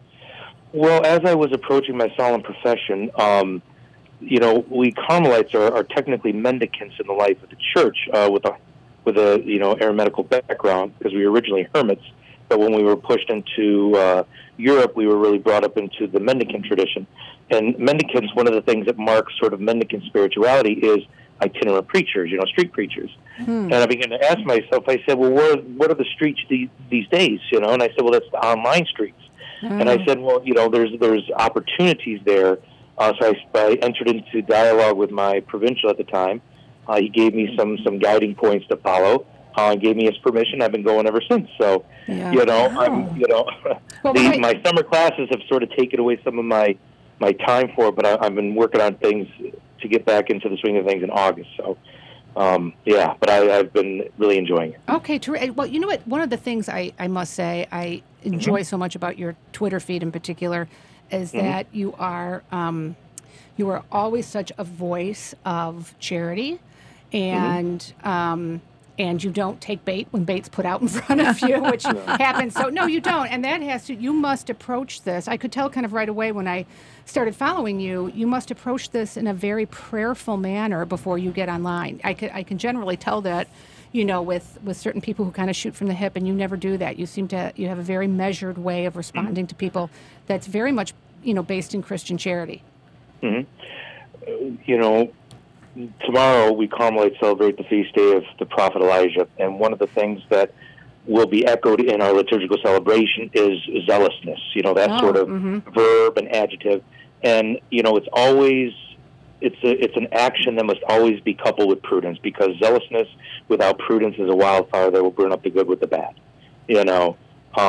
Well, as I was approaching my solemn profession, um, you know, we Carmelites are, are technically mendicants in the life of the Church uh, with a with a you know eremitical background because we were originally hermits. But when we were pushed into uh, Europe, we were really brought up into the mendicant tradition. And mendicants, one of the things that marks sort of mendicant spirituality is itinerant preachers, you know, street preachers. Hmm. And I began to ask myself, I said, well, what are, what are the streets these, these days, you know? And I said, well, that's the online streets. Mm. And I said, well, you know, there's there's opportunities there. Uh, so I, I entered into dialogue with my provincial at the time. Uh, he gave me some some guiding points to follow. Uh, gave me his permission. I've been going ever since. So, yeah. you know, wow. I'm, you know, well, the, right. my summer classes have sort of taken away some of my my time for it. But I, I've been working on things to get back into the swing of things in August. So, um, yeah. But I, I've been really enjoying it. Okay. Ter- well, you know what? One of the things I, I must say I enjoy mm-hmm. so much about your Twitter feed in particular is mm-hmm. that you are um, you are always such a voice of charity, and mm-hmm. um, and you don't take bait when bait's put out in front of you, which happens. So no, you don't, and that has to. You must approach this. I could tell kind of right away when I started following you. You must approach this in a very prayerful manner before you get online. I could I can generally tell that. You know, with, with certain people who kind of shoot from the hip, and you never do that. You seem to, you have a very measured way of responding to people that's very much, you know, based in Christian charity. Mm-hmm. Uh, you know, tomorrow we Carmelites celebrate the feast day of the prophet Elijah, and one of the things that will be echoed in our liturgical celebration is zealousness, you know, that oh, sort of mm-hmm. verb and adjective. And, you know, it's always... It's a, it's an action that must always be coupled with prudence, because zealousness without prudence is a wildfire that will burn up the good with the bad. You know, um,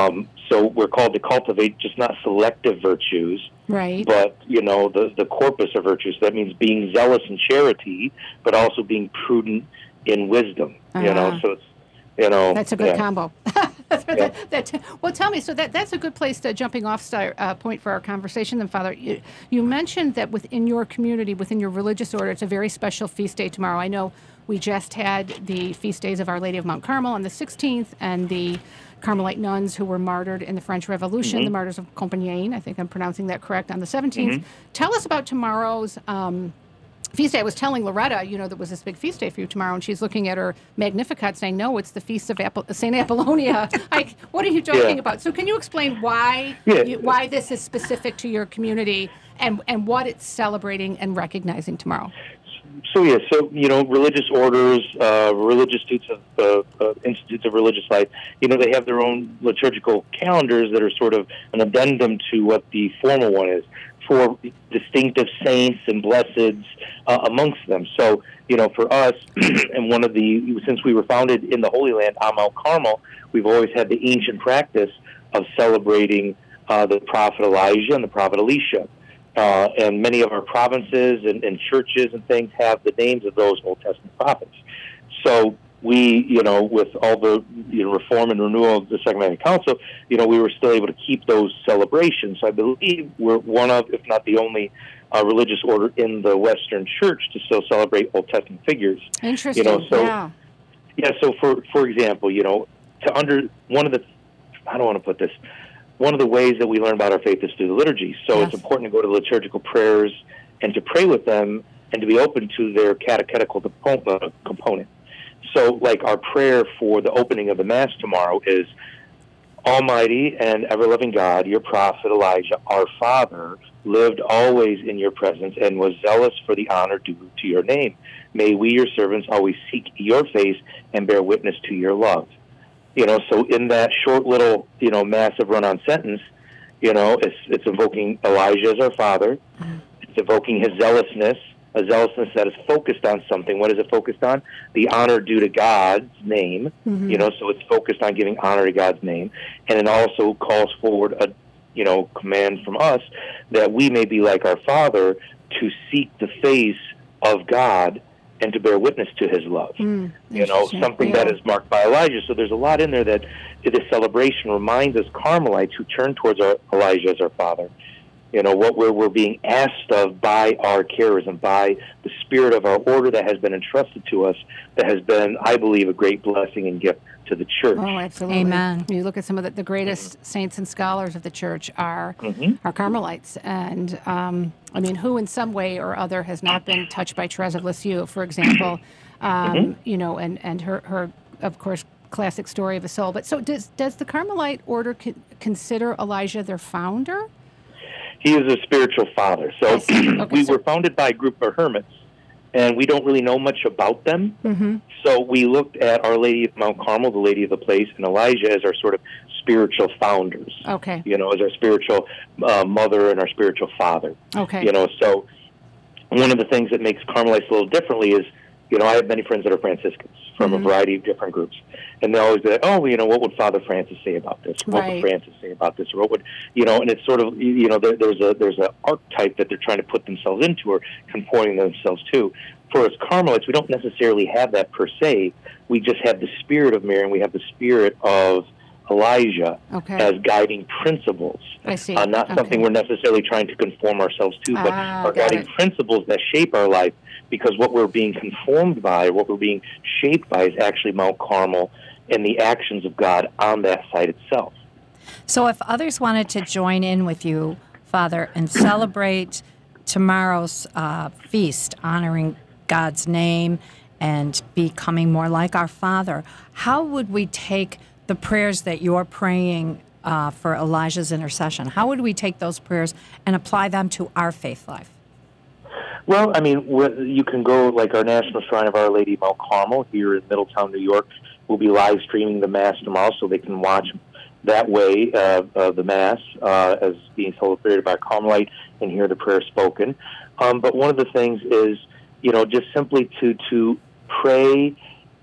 So we're called to cultivate just not selective virtues, Right. but, you know, the, the corpus of virtues. That means being zealous in charity, but also being prudent in wisdom, you Uh-huh. know, so it's, you know. That's a good yeah. combo. Yeah. that, that, well, tell me, so that, that's a good place to jumping off start, uh, point for our conversation then, Father. You, you mentioned that within your community, within your religious order, it's a very special feast day tomorrow. I know we just had the feast days of Our Lady of Mount Carmel on the sixteenth, and the Carmelite nuns who were martyred in the French Revolution, Mm-hmm. the martyrs of Compiègne, I think I'm pronouncing that correct, on the seventeenth. Mm-hmm. Tell us about tomorrow's um, feast day. I was telling Loretta, you know, there was this big feast day for you tomorrow, and she's looking at her Magnificat saying, no, it's the Feast of Apol- Saint Apollonia. Like, what are you talking Yeah. about? So can you explain why Yeah. you, why this is specific to your community and, and what it's celebrating and recognizing tomorrow? So yeah, so you know, religious orders, uh, religious institutes of uh, uh, institutes of religious life, you know, they have their own liturgical calendars that are sort of an addendum to what the formal one is for distinctive saints and blesseds uh, amongst them. So you know, for us, and one of the since we were founded in the Holy Land on Mount Carmel, we've always had the ancient practice of celebrating uh, the prophet Elijah and the prophet Elisha. Uh, and many of our provinces and, and churches and things have the names of those Old Testament prophets. So we, you know, with all the you know, reform and renewal of the Second Vatican Council, you know, we were still able to keep those celebrations. So I believe we're one of, if not the only, uh, religious order in the Western Church to still celebrate Old Testament figures. Interesting. You know, so yeah. yeah. So for for example, you know, to under one of the, I don't want to put this. One of the ways that we learn about our faith is through the liturgy. So Yes. it's important to go to liturgical prayers and to pray with them and to be open to their catechetical component. So, like our prayer for the opening of the Mass tomorrow is, Almighty and ever-loving God, your prophet Elijah, our Father, lived always in your presence and was zealous for the honor due to your name. May we, your servants, always seek your face and bear witness to your love. You know, so in that short little, you know, massive run-on sentence, you know, it's it's invoking Elijah as our father. It's invoking his zealousness, a zealousness that is focused on something. What is it focused on? The honor due to God's name. Mm-hmm. You know, so it's focused on giving honor to God's name. And it also calls forward a, you know, command from us that we may be like our Father to seek the face of God and to bear witness to his love. Mm, you know, something yeah. that is marked by Elijah. So there's a lot in there that this celebration reminds us Carmelites who turn towards our, Elijah as our father. You know, what we're, we're being asked of by our charism, by the spirit of our order that has been entrusted to us, that has been, I believe, a great blessing and gift to the church. Oh, absolutely. Amen. You look at some of the, the greatest mm-hmm. saints and scholars of the church are Mm-hmm. are Carmelites. And, um, I mean, who in some way or other has not been touched by Therese of Lisieux, for example, um, Mm-hmm. you know, and, and her, her, of course, classic story of a soul. But so does, does the Carmelite order co- consider Elijah their founder? He is a spiritual father. So I see. Okay, we so- were founded by a group of hermits, and we don't really know much about them. Mm-hmm. So we looked at Our Lady of Mount Carmel, the Lady of the Place, and Elijah as our sort of spiritual founders. Okay. You know, as our spiritual uh, mother and our spiritual father. Okay. You know, so one of the things that makes Carmelites a little differently is, you know, I have many friends that are Franciscans from Mm-hmm. a variety of different groups. And they always be like, oh, well, you know, what would Father Francis say about this? What Right. would Francis say about this? Or what would, you know, and it's sort of, you know, there, there's a there's an archetype that they're trying to put themselves into or conforming themselves to. For us Carmelites, we don't necessarily have that per se. We just have the spirit of Mary and we have the spirit of Elijah Okay. as guiding principles. I see. Uh, not Okay. something we're necessarily trying to conform ourselves to, but Ah, are got guiding it. principles that shape our life, because what we're being conformed by, what we're being shaped by is actually Mount Carmel and the actions of God on that site itself. So if others wanted to join in with you, Father, and celebrate tomorrow's uh, feast, honoring God's name and becoming more like our Father, how would we take the prayers that you're praying uh, for Elijah's intercession? How would we take those prayers and apply them to our faith life? Well, I mean, you can go, like our National Shrine of Our Lady of Mount Carmel here in Middletown, New York. We'll be live streaming the Mass tomorrow, so they can watch that way uh, uh, the Mass uh, as being celebrated by a Carmelite and hear the prayer spoken. Um, but one of the things is, you know, just simply to to pray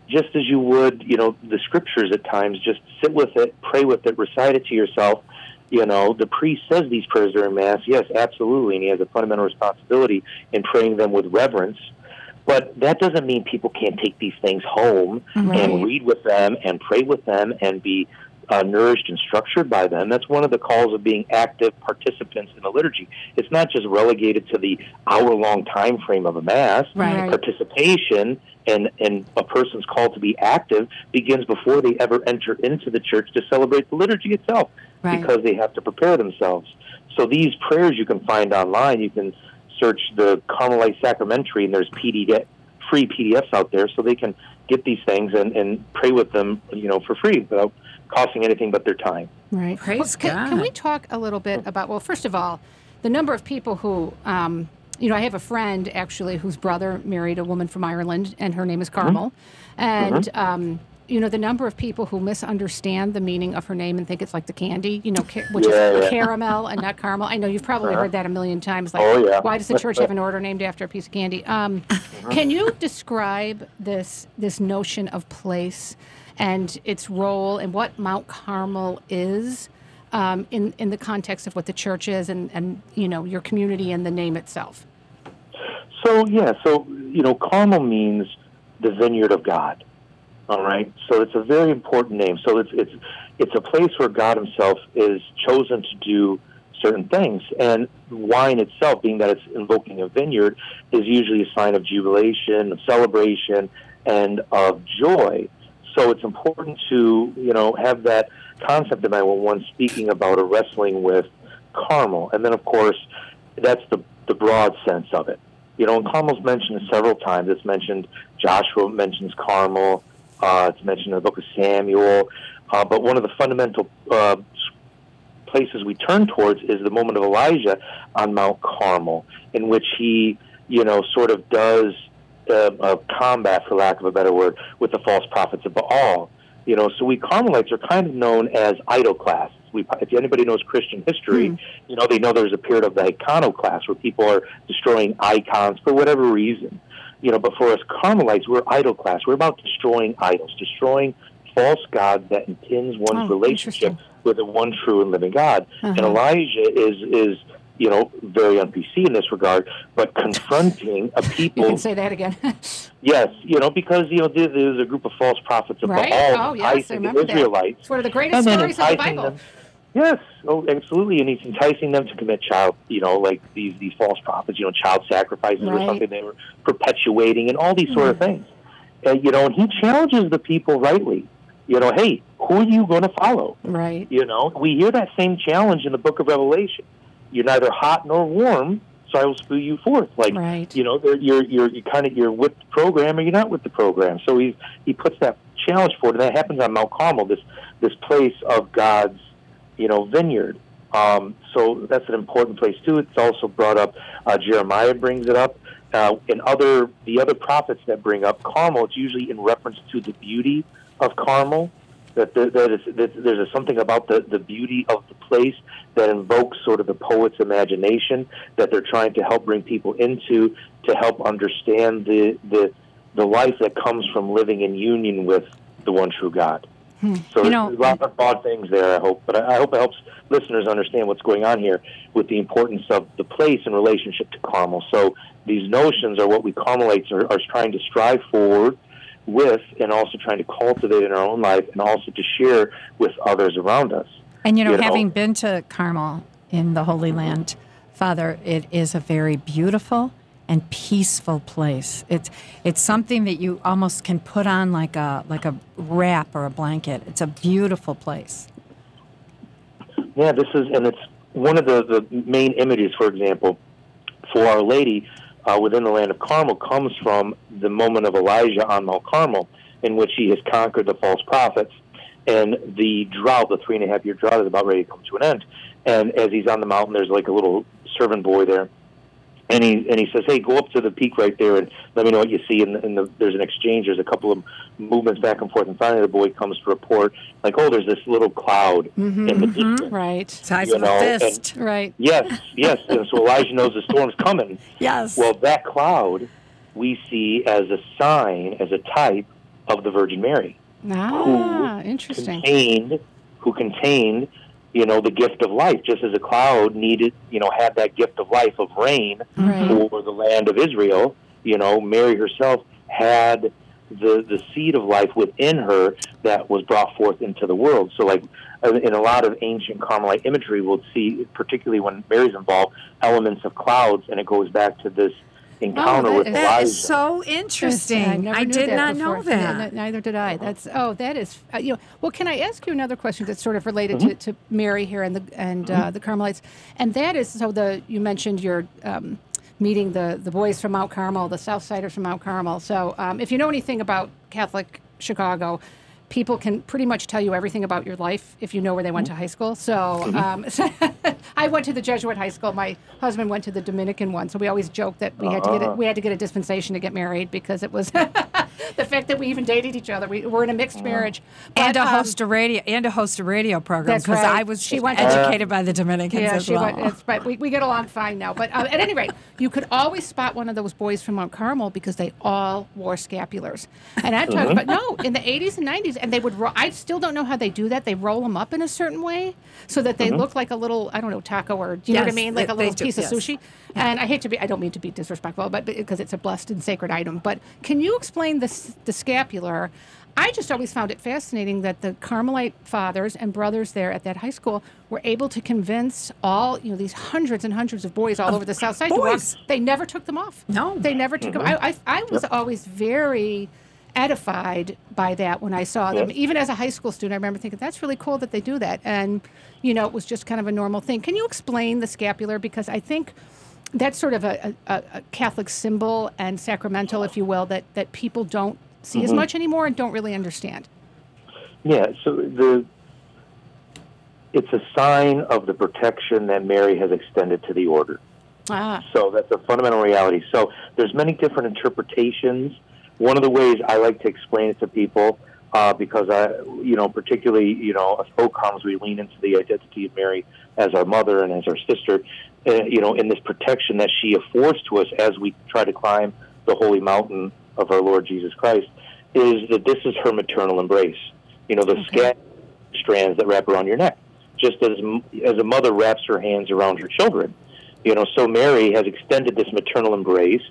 just as you would, you know, the scriptures at times. Just sit with it, pray with it, recite it to yourself. You know, the priest says these prayers during Mass. Yes, absolutely, and he has a fundamental responsibility in praying them with reverence. But that doesn't mean people can't take these things home Right. and read with them and pray with them and be uh, nourished and structured by them. That's one of the calls of being active participants in the liturgy. It's not just relegated to the hour-long time frame of a Mass. Right. Participation and, and a person's call to be active begins before they ever enter into the church to celebrate the liturgy itself, Right. because they have to prepare themselves. So these prayers you can find online. You can search the Carmelite Sacramentary, and there's P D F, free P D Fs out there, so they can get these things and, and pray with them, you know, for free without costing anything but their time. Right. Praise Well, can, God. can we talk a little bit about, well, first of all, the number of people who, um, you know, I have a friend actually whose brother married a woman from Ireland, and her name is Carmel. And, um, you know, the number of people who misunderstand the meaning of her name and think it's like the candy, you know, ca- which Yeah, is yeah. caramel and not caramel. I know you've probably heard that a million times. Like, Oh, yeah. why does the church have an order named after a piece of candy? Um, can you describe this this notion of place and its role and what Mount Carmel is um, in in the context of what the church is and, and you know your community and the name itself? So, yeah, so, you know, Carmel means the vineyard of God. All right, so it's a very important name. So it's it's it's a place where God Himself is chosen to do certain things, and wine itself, being that it's invoking a vineyard, is usually a sign of jubilation, of celebration, and of joy. So it's important to you know have that concept in mind when one's speaking about or wrestling with Carmel, and then of course that's the the broad sense of it. You know, and Carmel's mentioned several times. It's mentioned. Joshua mentions Carmel. Uh, it's mentioned in the book of Samuel. Uh, but one of the fundamental uh, places we turn towards is the moment of Elijah on Mount Carmel, in which he, you know, sort of does uh, a combat, for lack of a better word, with the false prophets of Baal. You know, so we Carmelites are kind of known as iconoclasts. We, if anybody knows Christian history, mm. you know, they know there's a period of the iconoclast where people are destroying icons for whatever reason. You know, but for us Carmelites, we're iconoclasts. We're about destroying idols, destroying false gods that impinge one's Oh, relationship with the one true and living God. Uh-huh. And Elijah is, is, you know, very on P C in this regard, but confronting a people. You can say that again. Yes, you know, because, you know, there, there's a group of false prophets of right? Baal oh, yes, I remember the Israelites. That. It's one of the greatest stories of the Bible. Them. Yes, oh, absolutely, and he's enticing them to commit child, you know, like these these false prophets, you know, child sacrifices right. or something they were perpetuating, and all these sort mm. of things. And, you know, and he challenges the people rightly. You know, hey, who are you going to follow? Right. You know, we hear that same challenge in the book of Revelation. You're neither hot nor warm, so I will spew you forth. Like, right. you know, you're you're you kind of you're with the program or you're not with the program. So he he puts that challenge forward, and that happens on Mount Carmel, this this place of God's, you know, vineyard. Um, so that's an important place too. It's also brought up. Uh, Jeremiah brings it up, uh, and other the other prophets that bring up Carmel. It's usually in reference to the beauty of Carmel. That, that, that, is, that there's a, something about the, the beauty of the place that invokes sort of the poet's imagination that they're trying to help bring people into to help understand the the the life that comes from living in union with the one true God. Hmm. So you there's know, a lot of broad things there, I hope. But I, I hope it helps listeners understand what's going on here with the importance of the place in relationship to Carmel. So these notions are what we Carmelites are, are trying to strive forward with, and also trying to cultivate in our own life, and also to share with others around us. And, you know, you know? having been to Carmel in the Holy Land, Father, it is a very beautiful and peaceful place. It's it's something that you almost can put on like a like a wrap or a blanket. It's a beautiful place. Yeah, this is, and it's one of the, the main images, for example, for Our Lady uh, within the land of Carmel comes from the moment of Elijah on Mount Carmel, in which he has conquered the false prophets, and the drought, the three and a half year drought, is about ready to come to an end. And as he's on the mountain, there's like a little servant boy there. And he and he says, "Hey, go up to the peak right there and let me know what you see." And, and the, there's an exchange. There's a couple of movements back and forth. And finally, the boy comes to report, like, "Oh, there's this little cloud mm-hmm, in the mm-hmm. distance, right? Size you of know, a fist, and, right? Yes, yes. And so Elijah knows the storm's coming. Yes. Well, that cloud we see as a sign, as a type of the Virgin Mary. Ah, who interesting. Contained, who contained, you know, the gift of life, just as a cloud needed, you know, had that gift of life of rain Right. for the land of Israel. You know, Mary herself had the the seed of life within her that was brought forth into the world. So, like, in a lot of ancient Carmelite imagery, we'll see, particularly when Mary's involved, elements of clouds, and it goes back to this encounter that with is- Elijah. That is so interesting. I, never I knew did that not before. know that. Yeah, n- neither did I. That's oh, that is uh, you know. Well, can I ask you another question that's sort of related to, to Mary here and the and uh, the Carmelites, and that is so the you mentioned your. Um, meeting the, the boys from Mount Carmel, the Southsiders from Mount Carmel. So um, if you know anything about Catholic Chicago, people can pretty much tell you everything about your life if you know where they went to high school. So, um, so I went to the Jesuit high school. My husband went to the Dominican one. So we always joke that we had to get a, we had to get a dispensation to get married because it was the fact that we even dated each other. We were in a mixed marriage. and But, to um, host a radio and to host a radio program That's because right. I was She went to- educated by the Dominicans Yeah, as she well. went. It's, but we, we get along fine now. But uh, at any rate, you could always spot one of those boys from Mount Carmel because they all wore scapulars. And I'm talking about no in the eighties and nineties, and they would. Ro- I still don't know how they do that. They roll them up in a certain way so that they look like a little I don't know taco or do you know what I Yes, mean, like they- a little they do, piece of yes. sushi. And I hate to be. I don't mean to be disrespectful, but because it's a blessed and sacred item. But can you explain this the scapular? I just always found it fascinating that the Carmelite fathers and brothers there at that high school were able to convince all, you know, these hundreds and hundreds of boys all over the South Side to walk. boys. They never took them off. No. They never took them. I, I, I was always very edified by that when I saw them. Yep. Even as a high school student, I remember thinking, that's really cool that they do that. And, you know, it was just kind of a normal thing. Can you explain the scapular? Because I think that's sort of a, a, a Catholic symbol and sacramental, if you will, that, that people don't see as much anymore and don't really understand. Yeah, so the it's a sign of the protection that Mary has extended to the order. Ah, So that's a fundamental reality. So there's many different interpretations. One of the ways I like to explain it to people, uh, because I, you know, particularly, you know, as folk Carmels, we lean into the identity of Mary as our mother and as our sister, uh, you know, in this protection that she affords to us as we try to climb the holy mountain of our Lord Jesus Christ, is that this is her maternal embrace. You know, the Okay. scat strands that wrap around your neck, just as as a mother wraps her hands around her children. You know, so Mary has extended this maternal embrace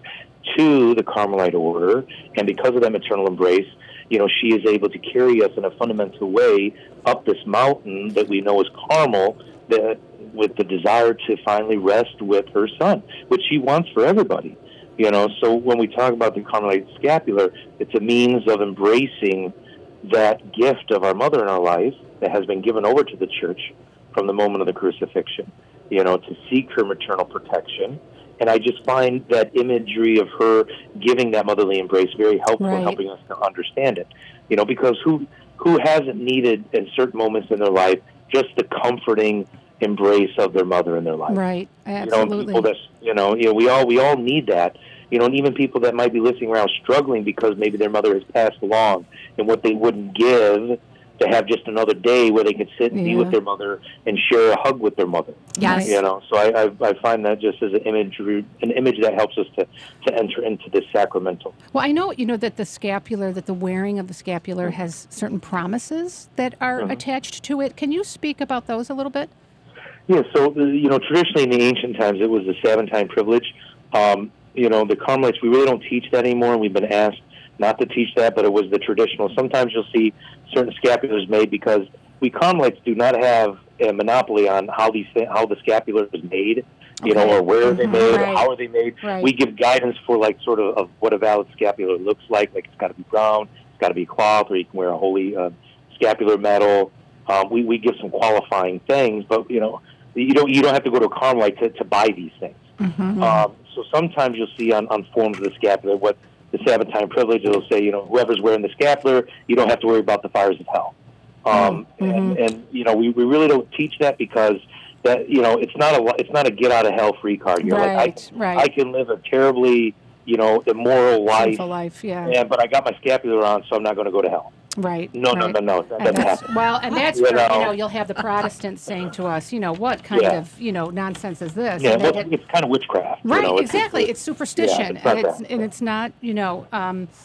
to the Carmelite order, and because of that maternal embrace, you know, she is able to carry us in a fundamental way up this mountain that we know as Carmel, that with the desire to finally rest with her son, which she wants for everybody. You know, so when we talk about the Carmelite scapular, it's a means of embracing that gift of our mother in our life that has been given over to the church from the moment of the crucifixion, you know, to seek her maternal protection. And I just find that imagery of her giving that motherly embrace very helpful in Right. helping us to understand it. You know, because who who hasn't needed in certain moments in their life just the comforting embrace of their mother in their life? right. You know, and Absolutely. people that, you know, you know, we all we all need that. You know, and even people that might be listening around struggling because maybe their mother has passed along, and what they wouldn't give to have just another day where they could sit and be Yeah. with their mother and share a hug with their mother. Yes. You know, so I, I I find that just as an image, an image that helps us to, to enter into this sacramental. Well, I know, you know, that the scapular, that the wearing of the scapular has certain promises that are attached to it. Can you speak about those a little bit? Yeah, so, uh, you know, traditionally in the ancient times, it was the Saventine privilege. Um, you know, the Carmelites, we really don't teach that anymore, and we've been asked not to teach that, but it was the traditional. Sometimes you'll see certain scapulars made because we Carmelites do not have a monopoly on how these thi- how the scapular is made, you know, Okay. or where are they made, Right. or how are they made. Right. We give guidance for, like, sort of, of what a valid scapular looks like. Like, it's got to be brown, it's got to be cloth, or you can wear a holy uh, scapular medal. Um, we, we give some qualifying things, but, you know, you don't you don't have to go to a Carmelite to, to buy these things. Mm-hmm. Um, so sometimes you'll see on, on forms of the scapular what the Saventine privilege, it'll say, you know, whoever's wearing the scapular, you don't have to worry about the fires of hell. Um, Mm-hmm. and, and, you know, we, we really don't teach that because that, you know, it's not a it's not a get out of hell free card. You're Right, like, I, right. I can live a terribly, you know, immoral life, Sinful life, yeah. yeah, but I got my scapular on, so I'm not going to go to hell. Right. No, no, right. no, no, that And doesn't that's- happen. Well, and that's You where, you know. know, you'll have the Protestants saying to us, you know, what kind Yeah. of, you know, nonsense is this? Yeah, And well, that it- it's kind of witchcraft. you Right, know, it's- exactly. it's- It's superstition, it's not and it's that. and it's not, you know, um,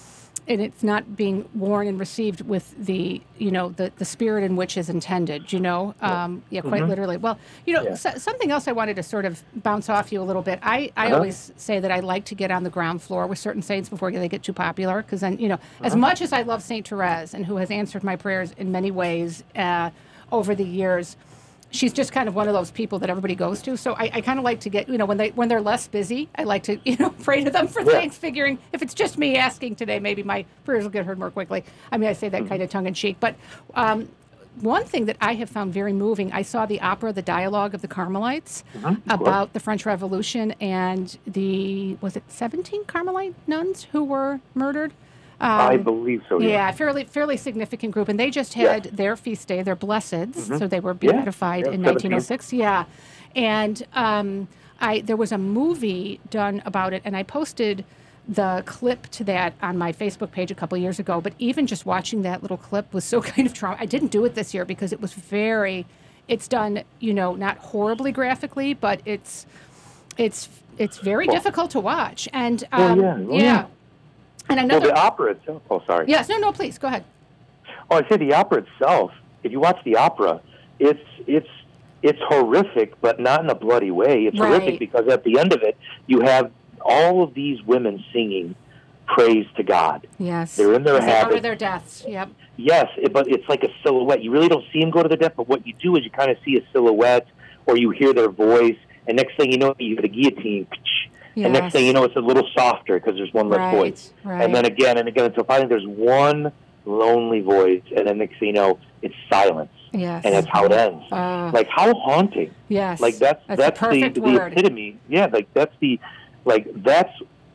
and it's not being worn and received with the, you know, the, the spirit in which is intended, you know, um, yeah, quite Mm-hmm. literally. Well, you know, Yeah. so, something else I wanted to sort of bounce off you a little bit. I, I Uh-huh. always say that I like to get on the ground floor with certain saints before they get too popular, because then, you know, Uh-huh. as much as I love Saint Therese, and who has answered my prayers in many ways uh, over the years, she's just kind of one of those people that everybody goes to. So I, I kind of like to get, you know, when they when they're less busy, I like to, you know, pray to them for Yeah. things, figuring if it's just me asking today, maybe my prayers will get heard more quickly. I mean, I say that Mm-hmm. kind of tongue in cheek. But um, one thing that I have found very moving, I saw the opera, The Dialogue of the Carmelites, Mm-hmm. about the French Revolution and the, was it seventeen Carmelite nuns who were murdered? I believe so. Yeah. Yeah, fairly fairly significant group, and they just had their feast day, their blesseds, so they were Mm-hmm. Yeah, beatified yeah, in seventeen. nineteen oh six. Yeah, and um, I there was a movie done about it, and I posted the clip to that on my Facebook page a couple years ago. But even just watching that little clip was so kind of trauma. I didn't do it this year because it was very. It's done, you know, not horribly graphically, but it's it's it's very Well- difficult to watch, and Well, um, yeah, well, yeah. And Well, another. the opera itself. Oh, sorry. Yes, no, no, please go ahead. Oh, I say the opera itself. If you watch the opera, it's it's it's horrific, but not in a bloody way. It's Right. horrific because at the end of it, you have all of these women singing praise to God. Yes. They're in their As they go to habit. their deaths. Yep. Yes, it, but it's like a silhouette. You really don't see them go to the death, but what you do is you kind of see a silhouette, or you hear their voice, and next thing you know, you get a guillotine. And next Yes. thing you know, it's a little softer because there's one less Right, voice. right. And then again and again until finally there's one lonely voice, and then next thing you know, it's silence. Yes. And that's how it ends. Uh, Like, how haunting. yes. Like, that's that's, that's, the the, perfect the word. epitome. Yeah, like, that's the, like, that's,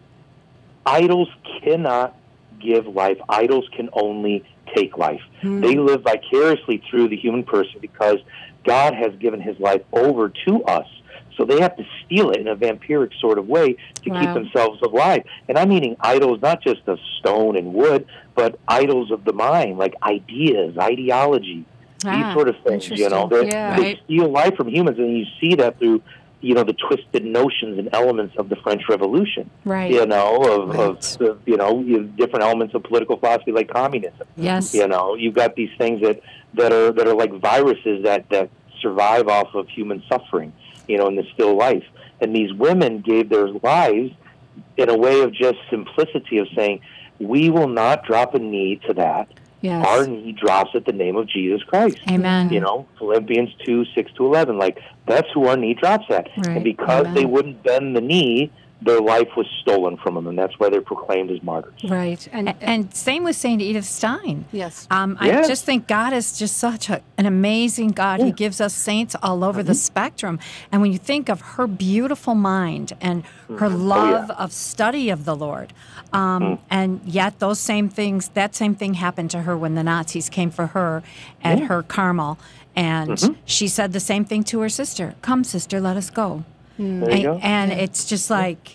idols cannot give life. Idols can only take life. Hmm. They live vicariously through the human person because God has given his life over to us. So they have to steal it in a vampiric sort of way to Wow. keep themselves alive. And I'm meaning idols not just of stone and wood, but idols of the mind, like ideas, ideology, Ah, these sort of things, you know. interesting. They, Yeah. they Right. steal life from humans, and you see that through, you know, the twisted notions and elements of the French Revolution. Right. You know, of, Right. of, of you know, you have different elements of political philosophy like communism. Yes. You know, you've got these things that, that are that are like viruses that, that survive off of human suffering, you know, in the still life. And these women gave their lives in a way of just simplicity of saying, we will not drop a knee to that. Yes. Our knee drops at the name of Jesus Christ. Amen. You know, Philippians two, six to eleven. Like, that's who our knee drops at. Right. And because Amen. they wouldn't bend the knee, their life was stolen from them, and that's why they're proclaimed as martyrs. Right. And, A- And same with Saint Edith Stein. yes. Um, Yeah. I just think God is just such a, an amazing God. He Yeah. gives us saints all over the spectrum. And when you think of her beautiful mind and her love of study of the Lord, um, and yet those same things, that same thing happened to her when the Nazis came for her at her Carmel. And she said the same thing to her sister. Come, sister, let us go. There you And, go. and it's just like,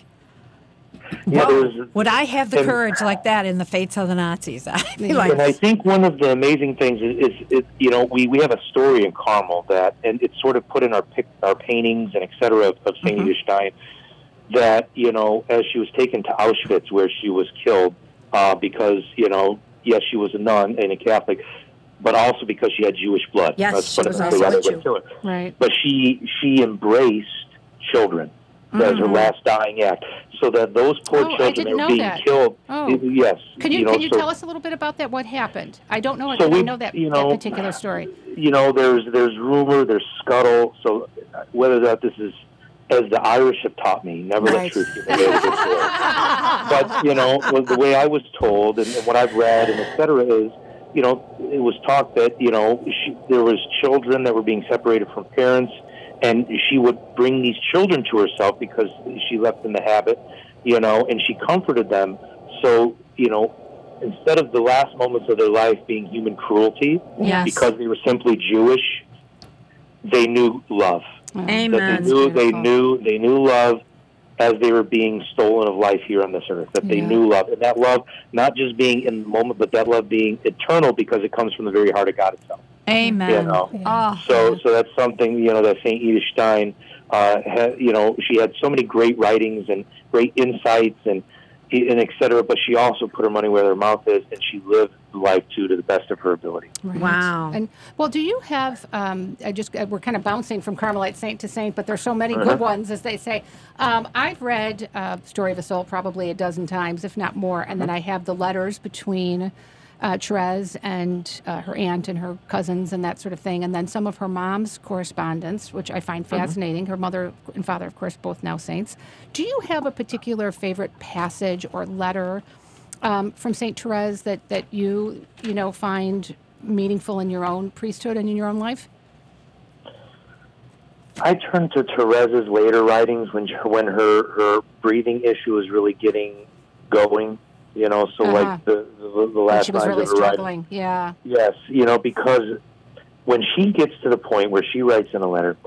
Yeah, whoa, there's- would I have the and- courage like that in the fates of the Nazis? I'd be like, And I think one of the amazing things is, is, is you know, we, we have a story in Carmel that, and it's sort of put in our pic, our paintings and et cetera of, of Saint Edith Stein, that, you know, as she was taken to Auschwitz where she was killed, uh, because, you know, yes, she was a nun and a Catholic, but also because she had Jewish blood. Yes, Let's she put it was that also way, a rather Jew. than kill her. Right. But she she embraced children as her last dying act, so that those poor Oh, I children didn't that were know being that. killed. Oh. Yes. Can you, know, can you so, tell us a little bit about that? What happened? I don't know it, So but I we- know that, you that know, particular story. You know, there's there's rumor, there's scuttle. So uh, whether that this is, as the Irish have taught me, never let Right. truth get in the way of good story. But you know, well, the way I was told and, and what I've read and et cetera is, you know, it was talked that, you know, she, there was children that were being separated from parents, and she would bring these children to herself because she left in the habit, you know, and she comforted them. So, you know, instead of the last moments of their life being human cruelty, Yes. because they were simply Jewish, they knew love. That Amen. they knew, they beautiful. knew, they knew love as they were being stolen of life here on this earth. That they Yeah. knew love, and that love not just being in the moment, but that love being eternal because it comes from the very heart of God itself. Amen. You know. Oh, So, so that's something, you know, that Saint Edith Stein, uh, had, you know, she had so many great writings and great insights, and and et cetera. But she also put her money where her mouth is, and she lived life too to the best of her ability. Right. Wow. And well, do you have? Um, I just we're kind of bouncing from Carmelite saint to saint, but there's so many good ones, as they say. Um, I've read uh, Story of a Soul probably a dozen times, if not more, and then I have the letters between uh, Therese and uh, her aunt and her cousins and that sort of thing, and then some of her mom's correspondence, which I find fascinating. Mm-hmm. Her mother and father, of course, both now saints. Do you have a particular favorite passage or letter um, from Saint Therese that, that you, you know, find meaningful in your own priesthood and in your own life? I turned to Therese's later writings when when her, her breathing issue was really getting going. You know, so uh-huh. like the the, the last she was really of her struggling. writing. Yeah. Yes, you know, because when she gets to the point where she writes in a letter,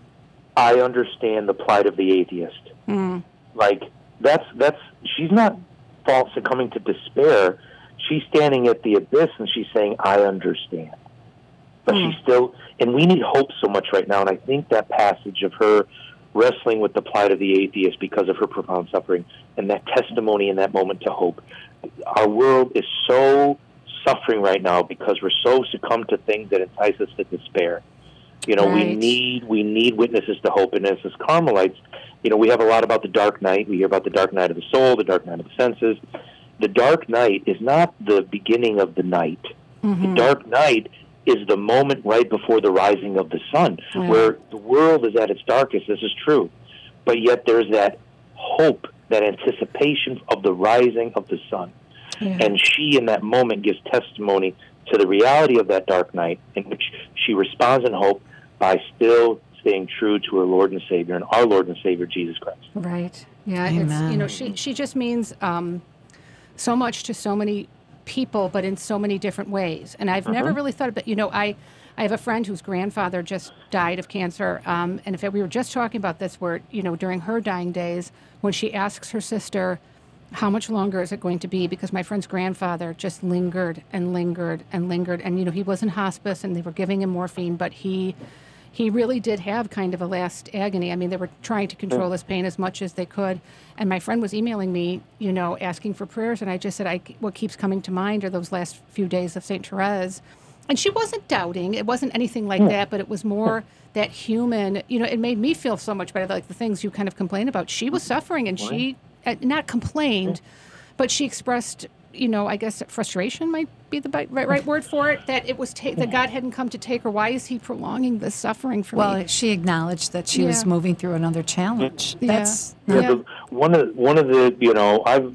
I understand the plight of the atheist. Mm. Like that's that's she's not false succumbing to despair. She's standing at the abyss and she's saying, I understand. But mm. she's still, and we need hope so much right now. And I think that passage of her wrestling with the plight of the atheist because of her profound suffering and that testimony in that moment to hope. Our world is so suffering right now because we're so succumbed to things that entice us to despair. You know, right. we need we need witnesses to hope. And as as Carmelites, you know, we have a lot about the dark night. We hear about the dark night of the soul, the dark night of the senses. The dark night is not the beginning of the night. Mm-hmm. The dark night is the moment right before the rising of the sun, yeah. where the world is at its darkest. This is true. But yet there's that hope, that anticipation of the rising of the sun. Yeah. And she, in that moment, gives testimony to the reality of that dark night, in which she responds in hope by still staying true to her Lord and Savior, and our Lord and Savior, Jesus Christ. Right. Yeah. Amen. It's, you know, she, she just means um, so much to so many people, but in so many different ways. And I've uh-huh. never really thought about, you know, I, I have a friend whose grandfather just died of cancer. Um, and in fact, we were just talking about this where, you know, during her dying days, when she asks her sister, how much longer is it going to be? Because my friend's grandfather just lingered and lingered and lingered. And, you know, he was in hospice and they were giving him morphine, but he he really did have kind of a last agony. I mean, they were trying to control his pain as much as they could. And my friend was emailing me, you know, asking for prayers. And I just said, I, what keeps coming to mind are those last few days of Saint Therese. And she wasn't doubting. It wasn't anything like that, but it was more that human, you know, it made me feel so much better, like the things you kind of complain about. She was suffering and she, uh, not complained, but she expressed, you know, I guess frustration might be the right, right word for it, that it was ta- that God hadn't come to take her. Why is he prolonging this suffering for well, me? Well, she acknowledged that she yeah. was moving through another challenge. Yeah. That's yeah. yeah. The, one of one of the, you know, I've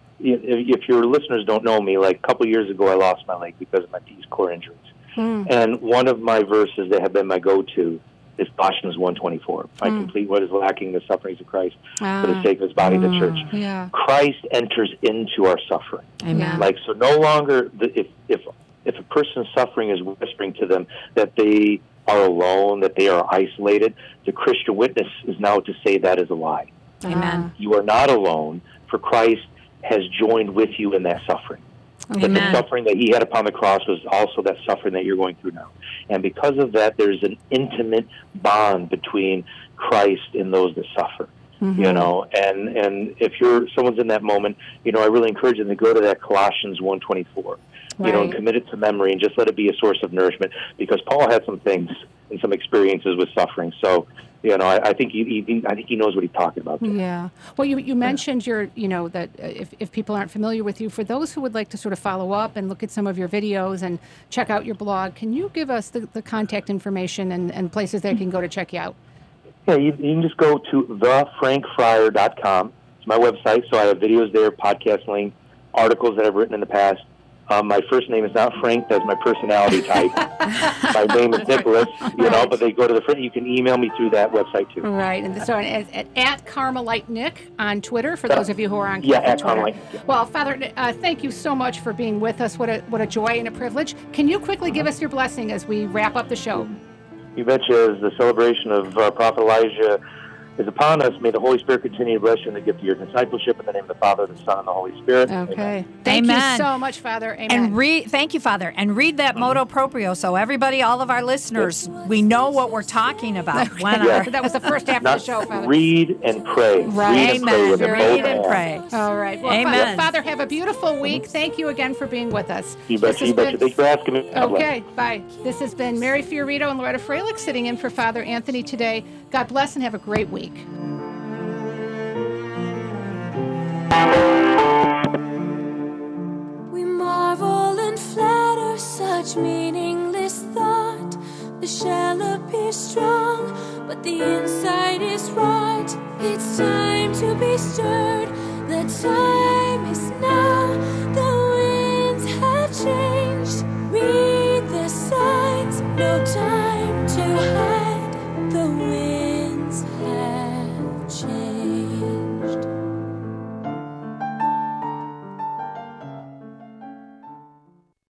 if your listeners don't know me, like a couple years ago, I lost my leg because of my P's core injuries. Mm. And one of my verses that have been my go-to is Colossians one twenty-four. I mm. complete what is lacking, the sufferings of Christ, ah. for the sake of his body, mm. the church. Yeah. Christ enters into our suffering. Amen. Like, so no longer, the, if, if, if a person's suffering is whispering to them that they are alone, that they are isolated, the Christian witness is now to say that is a lie. Amen. You are not alone, for Christ has joined with you in that suffering. Amen. That the suffering that he had upon the cross was also that suffering that you're going through now. And because of that, there's an intimate bond between Christ and those that suffer. Mm-hmm. You know, and, and if you're someone's in that moment, you know, I really encourage them to go to that Colossians one twenty-four, right. you know, and commit it to memory and just let it be a source of nourishment, because Paul had some things and some experiences with suffering. So, you know, I, I think he, he, I think he knows what he's talking about there. Yeah. Well, you you mentioned your, you know, that if, if people aren't familiar with you, for those who would like to sort of follow up and look at some of your videos and check out your blog, can you give us the, the contact information and, and places they can go to check you out? Yeah, you, you can just go to the frank fryer dot com. It's my website, so I have videos there, podcast link, articles that I've written in the past. Um, my first name is not Frank. That's my personality type. My name is Nicholas, you know, but they go to the front. You can email me through that website, too. Right. And so at, at, at Carmelite Nick on Twitter, for those of you who are on yeah, at Twitter. Carmelite. Yeah. Well, Father, uh, thank you so much for being with us. What a what a joy and a privilege. Can you quickly give us your blessing as we wrap up the show? You betcha. As the celebration of uh, Prophet Elijah is upon us. May the Holy Spirit continue to bless you in the gift of your discipleship. In the name of the Father, the Son, and the Holy Spirit. Okay. Amen. Thank Amen. you so much, Father. Amen. And read, thank you, Father. And read that moto proprio so everybody, all of our listeners, we know what we're talking about. Okay. When Yeah. our, That was the first half of Not the show, Father. read and pray. Right. Read and pray Amen. with them Read both and hands. pray. All right. Well, Amen. Father, have a beautiful week. Thank you again for being with us. You This betcha, has you betcha. been- Thanks for asking me. God bless. Okay, bye. This has been Mary Fiorito and Loretta Freilich sitting in for Father Anthony today. God bless and have a great week. We marvel and flatter such meaningless thought. The shell appears strong, but the inside is rot. It's time to be stirred. The time is